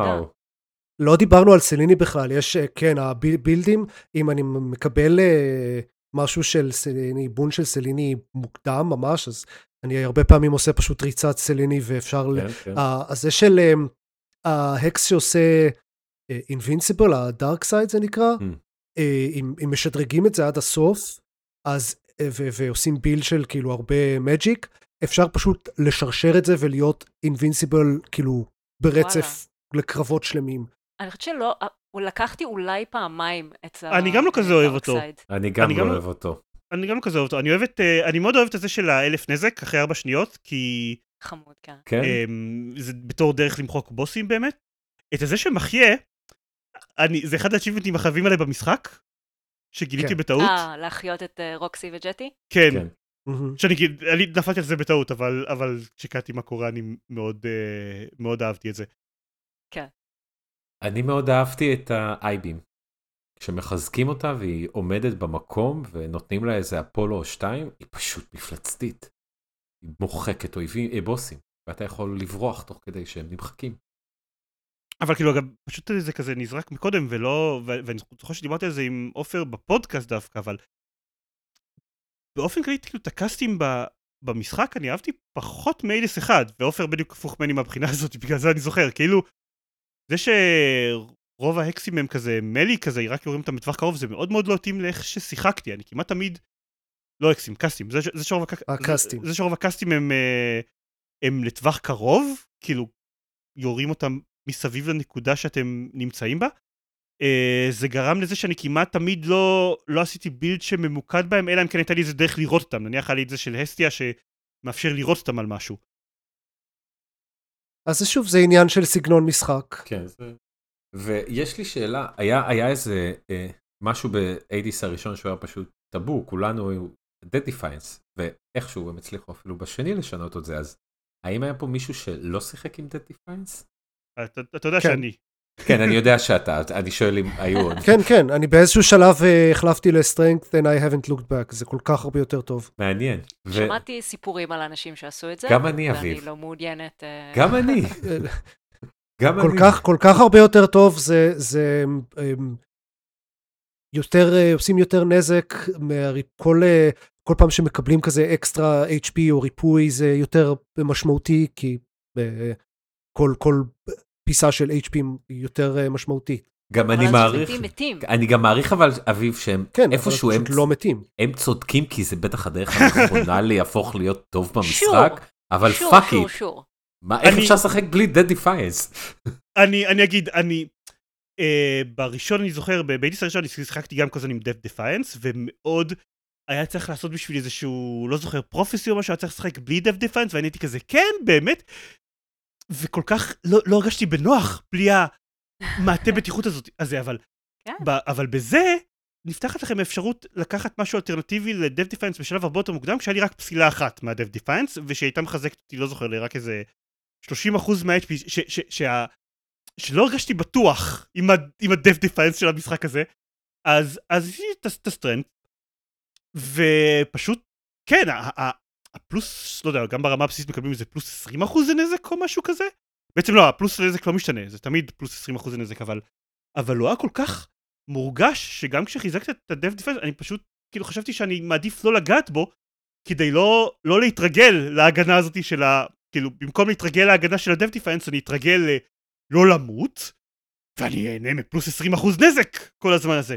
לא דיברנו על סליני בכלל, יש, כן, הבילדים, אם אני מקבל משהו של סליני, בון של סליני מוקדם ממש, אז אני הרבה פעמים עושה פשוט ריצת סליני, ואפשר, כן, כן. אז זה של ההקס שעושה Invincible, הדארק סייד זה נקרא, אם, אם משדרגים את זה עד הסוף, אז, ו- ועושים ביל של כאילו הרבה מג'יק, אפשר פשוט לשרשר את זה ולהיות Invincible כאילו ברצף וואלה. לקרבות שלמים. אני חושבת שלא, לקחתי אולי פעמיים את אני גם לא כזה אוהב אותו. אני גם לא אוהב אותו. אני גם לא כזה אוהב אותו. אני אוהב את, אני מאוד אוהב את זה של האלף נזק אחרי ארבע שניות, כי... חמוד, כן. כן? זה בתור דרך למחוק בוסים באמת. את זה שמחיה, אני, זה אחד האצ'יבמנטים החייבים עליי במשחק, שגיליתי כן. בטעות. אה, להחיות את uh, רוקסי וג'טי? כן. כן. שאני אני נפלתי על זה בטעות, אבל, אבל כשקראתי מה קורה, אני מאוד, uh, מאוד אהבתי את זה. כן. אני מאוד אהבתי את האייבים. כשמחזקים אותה והיא עומדת במקום ונותנים לה איזה אפולו או שתיים, היא פשוט מפלצתית. היא מוחקת אויבים, בוסים, ואתה יכול לברוח תוך כדי שהם נמחקים. אבל כאילו, אגב, פשוט זה כזה נזרק מקודם, ולא, ואני זוכר שדיברתי על זה עם אופר בפודקאסט דווקא, אבל באופן כללי, כאילו, את הקאסטים במשחק, אני אהבתי פחות מאידס אחד, ואופר בדיוק הפוך ממני מהבחינה הזאת, בגלל זה אני זוכר, כאילו, זה שרוב ההקסים הם כזה מלי כזה, רק יורים אותם בטווח קרוב, זה מאוד מאוד לא מתאים לאיך ששיחקתי, אני כמעט תמיד, לא הקסים, קאסטים, זה, זה שרוב הקאסטים, זה, זה שרוב הקאסטים הם, הם לטווח קרוב, כאילו, יורים אותם מסביב לנקודה שאתם נמצאים בה, זה גרם לזה שאני כמעט תמיד לא, לא עשיתי בילד שממוקד בהם, אלא אם כן הייתה לי איזה דרך לראות אותם, נניח היה לי את זה של הסטיה שמאפשר לראות אותם על משהו. אז זה שוב, זה עניין של סגנון משחק. כן, זה... ויש לי שאלה, היה, היה איזה אה, משהו באיידיס הראשון שהוא היה פשוט טאבו, כולנו היו Dead Defiance, ואיכשהו הם הצליחו אפילו בשני לשנות את זה, אז האם היה פה מישהו שלא שיחק עם Dead Defiance? אתה, אתה יודע שאני. כן, אני יודע שאתה, אני שואל אם היו עוד. כן, כן, אני באיזשהו שלב החלפתי ל-Strength and I haven't looked back, זה כל כך הרבה יותר טוב. מעניין. שמעתי סיפורים על אנשים שעשו את זה. גם אני, אביב. ואני לא מעוניינת. גם אני. גם כל אני. כך, כל כך הרבה יותר טוב, זה, זה יותר, עושים יותר נזק, כל, כל פעם שמקבלים כזה אקסטרה אייץ' פי או ריפוי, זה יותר משמעותי, כי כל, כל פיסה של אייץ' פי היא יותר משמעותית. גם אני מעריך, מתים, מתים. אני גם מעריך אבל אביב שהם כן, איפשהו הם, לא מתים. הם צודקים כי זה בטח הדרך הנכונה להפוך להיות טוב במשחק, sure. אבל sure, פאק sure, איט. sure. מה, איך אני... אפשר לשחק בלי Dead Defiance? אני, אני אגיד, אני, אה, בראשון אני זוכר, באיידיס הראשון אני שיחקתי גם כזה עם Dead Defiance, ומאוד היה צריך לעשות בשביל איזשהו, לא זוכר, פרופסי או משהו, היה צריך לשחק בלי Dead Defiance, ואני הייתי כזה, כן, באמת, וכל כך לא, לא הרגשתי בנוח, בלי המעטה בטיחות הזאת, הזה, אבל, כן. ב, אבל בזה, נפתחת לכם אפשרות לקחת משהו אלטרנטיבי ל-Dev Defiance בשלב הרבה יותר מוקדם, כשהיה לי רק פסילה אחת מה-Dev Defiance, ושהייתה מחזקת אותי, לא זוכר, לרק איזה שלושים אחוז מה-אייץ' פי, ש, ש, ש, שה, שלא הרגשתי בטוח עם ה-Dev Defiance של המשחק הזה, אז, אז יש לי את הסטרנט, ופשוט, כן, הפלוס, לא יודע, גם ברמה הבסיסית מקבלים איזה פלוס עשרים אחוז נזק או משהו כזה, בעצם לא, הפלוס לנזק לא משתנה, זה תמיד פלוס עשרים אחוז לנזק, אבל, אבל לא היה כל כך מורגש, שגם כשחיזקת את הדף דיפנס, אני פשוט, כאילו חשבתי שאני מעדיף לא לגעת בו, כדי לא, לא להתרגל להגנה הזאת של ה... כאילו, במקום להתרגל להגנה של הדף דיפנס, אני אתרגל לא למות, ואני אהנה מפלוס עשרים אחוז נזק כל הזמן הזה.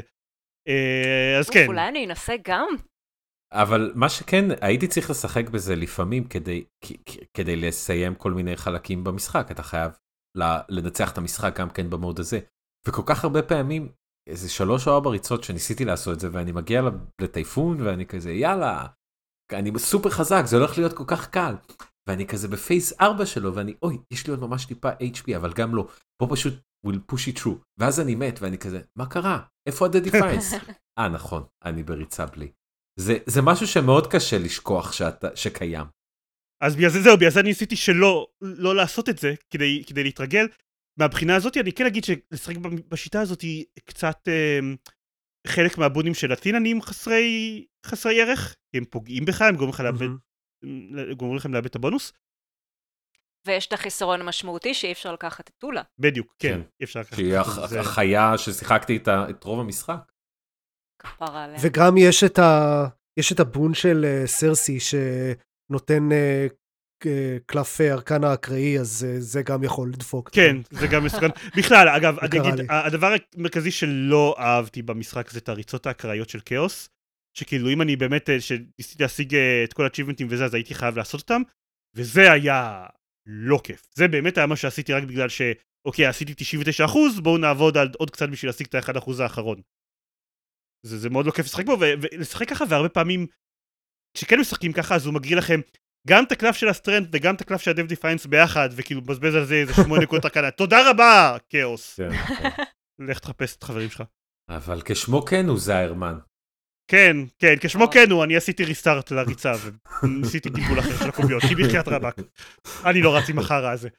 אז כן. אולי אני אנסה גם. אבל מה שכן, הייתי צריך לשחק בזה לפעמים כדי, כדי לסיים כל מיני חלקים במשחק. אתה חייב לנצח את המשחק גם כן במוד הזה. וכל כך הרבה פעמים, איזה שלוש או ארבע ריצות שניסיתי לעשות את זה, ואני מגיע לטייפון, ואני כזה, יאללה, אני סופר חזק, זה הולך להיות כל כך קל. ואני כזה בפייס ארבע שלו, ואני, אוי, יש לי עוד ממש טיפה אייץ' פי, אבל גם לא. בוא פשוט, we'll push it through. ואז אני מת, ואני כזה, מה קרה? איפה ה-Dead Defiance? אה, נכון, אני בריצה בלי. זה, זה משהו שמאוד קשה לשכוח שאתה, שקיים. אז בגלל זה זהו, בגלל זה אני ניסיתי שלא, לא לעשות את זה, כדי, כדי להתרגל. מהבחינה הזאת, אני כן אגיד שלשחק בשיטה הזאת היא קצת אה, חלק מהבונים של הטיננים חסרי, חסרי ערך, הם פוגעים בך, הם גורמים לך לאבד, גורמים לכם לאבד את הבונוס. ויש את החיסרון המשמעותי שאי אפשר לקחת את טולה. בדיוק, כן, כן. אי אפשר לקחת. שהיא החיה ששיחקתי איתה את רוב המשחק. כפרה עליה. וגם יש את, ה... יש את הבון של uh, סרסי שנותן uh, קלף ארקן האקראי, אז uh, זה גם יכול לדפוק. כן, זה גם מסוכן. בכלל, אגב, אני אגיד, הדבר המרכזי שלא אהבתי במשחק זה את הריצות האקראיות של כאוס, שכאילו אם אני באמת, שניסיתי להשיג את כל האצ'יבמנטים וזה, אז הייתי חייב לעשות אותם, וזה היה לא כיף. זה באמת היה מה שעשיתי רק בגלל ש, אוקיי, עשיתי תשעים ותשעה אחוז, בואו נעבוד על עוד קצת בשביל להשיג את ה-אחד אחוז האחרון. זה, זה מאוד לא כיף לשחק בו, ולשחק ככה, והרבה פעמים, כשכן משחקים ככה, אז הוא מגריל לכם גם את הקלף של הסטרנט וגם את הקלף של הדף דיפיינס ביחד, וכאילו בזבז על זה איזה שמונה נקודות ארקנה. תודה רבה, כאוס. לך תחפש את חברים שלך. אבל כשמו כן הוא זיירמן. כן, כן, כשמו כן הוא, אני עשיתי ריסטארט לריצה, וניסיתי טיפול אחר של הקוביות, כי בחייאת רבק. אני לא רץ עם החרא הזה.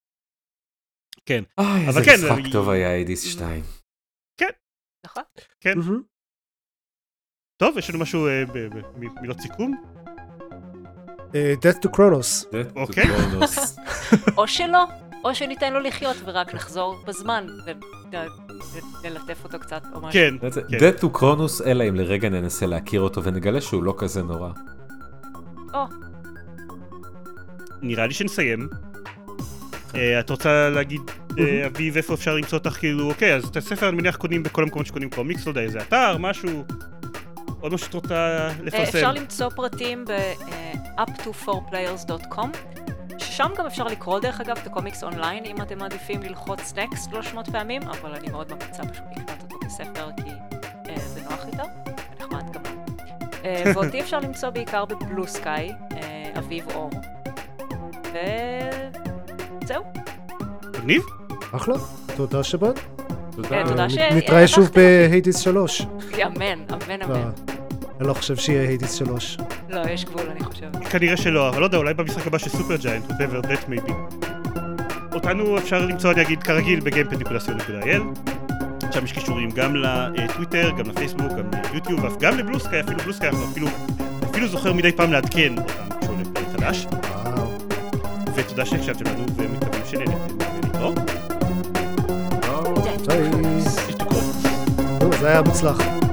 כן. איזה משחק טוב היה איידיס שתיים. כן. נכון. כן. טוב, יש לנו משהו במילות סיכום? Death to Kronos. אוקיי. או שלא, או שניתן לו לחיות ורק נחזור בזמן וללטף אותו קצת או משהו. כן. Death to Kronos, אלא אם לרגע ננסה להכיר אותו ונגלה שהוא לא כזה נורא. או. נראה לי שנסיים. את רוצה להגיד, אביב, איפה אפשר למצוא אותך כאילו, אוקיי, אז את הספר אני מניח קונים בכל המקומות שקונים קומיקס, לא יודע, איזה אתר, משהו, עוד משהו שאת רוצה לפרסם. אפשר למצוא פרטים ב-up to four players dot com, ששם גם אפשר לקרוא דרך אגב את הקומיקס אונליין, אם אתם מעדיפים ללחוץ נקסט שלוש מאות פעמים, אבל אני מאוד ממליצה פשוט לקנות אותו בספר, כי זה נוח איתו, נחמד גם. ואותי אפשר למצוא בעיקר בבלו סקאי, אביב אור. וזהו. מגניב? אחלה, תודה שבאת. תודה ש... נתראה שוב בהיידיס שלוש. אמן, אמן, אמן. אני לא חושב שיהיה היידיס שלוש. לא, יש גבול, אני חושב. כנראה שלא, אבל לא יודע, אולי במשחק הבא של סופר ג'יינט, whatever that may be. אותנו אפשר למצוא, אני אגיד, כרגיל, בגיימפד נקודה סי או נקודה איי אל. שם יש קישורים גם לטוויטר, גם לפייסבוק, גם ליוטיוב, ואף גם לבלוסקאי, אפילו בלוסקאי, אנחנו אפילו, אפילו זוכר מדי פעם לעדכן אותם כשעולה פרק חדש. ותודה שהקשבתם לנו, ומקווים שנהנתם. להתראות. זה היה מוצלח.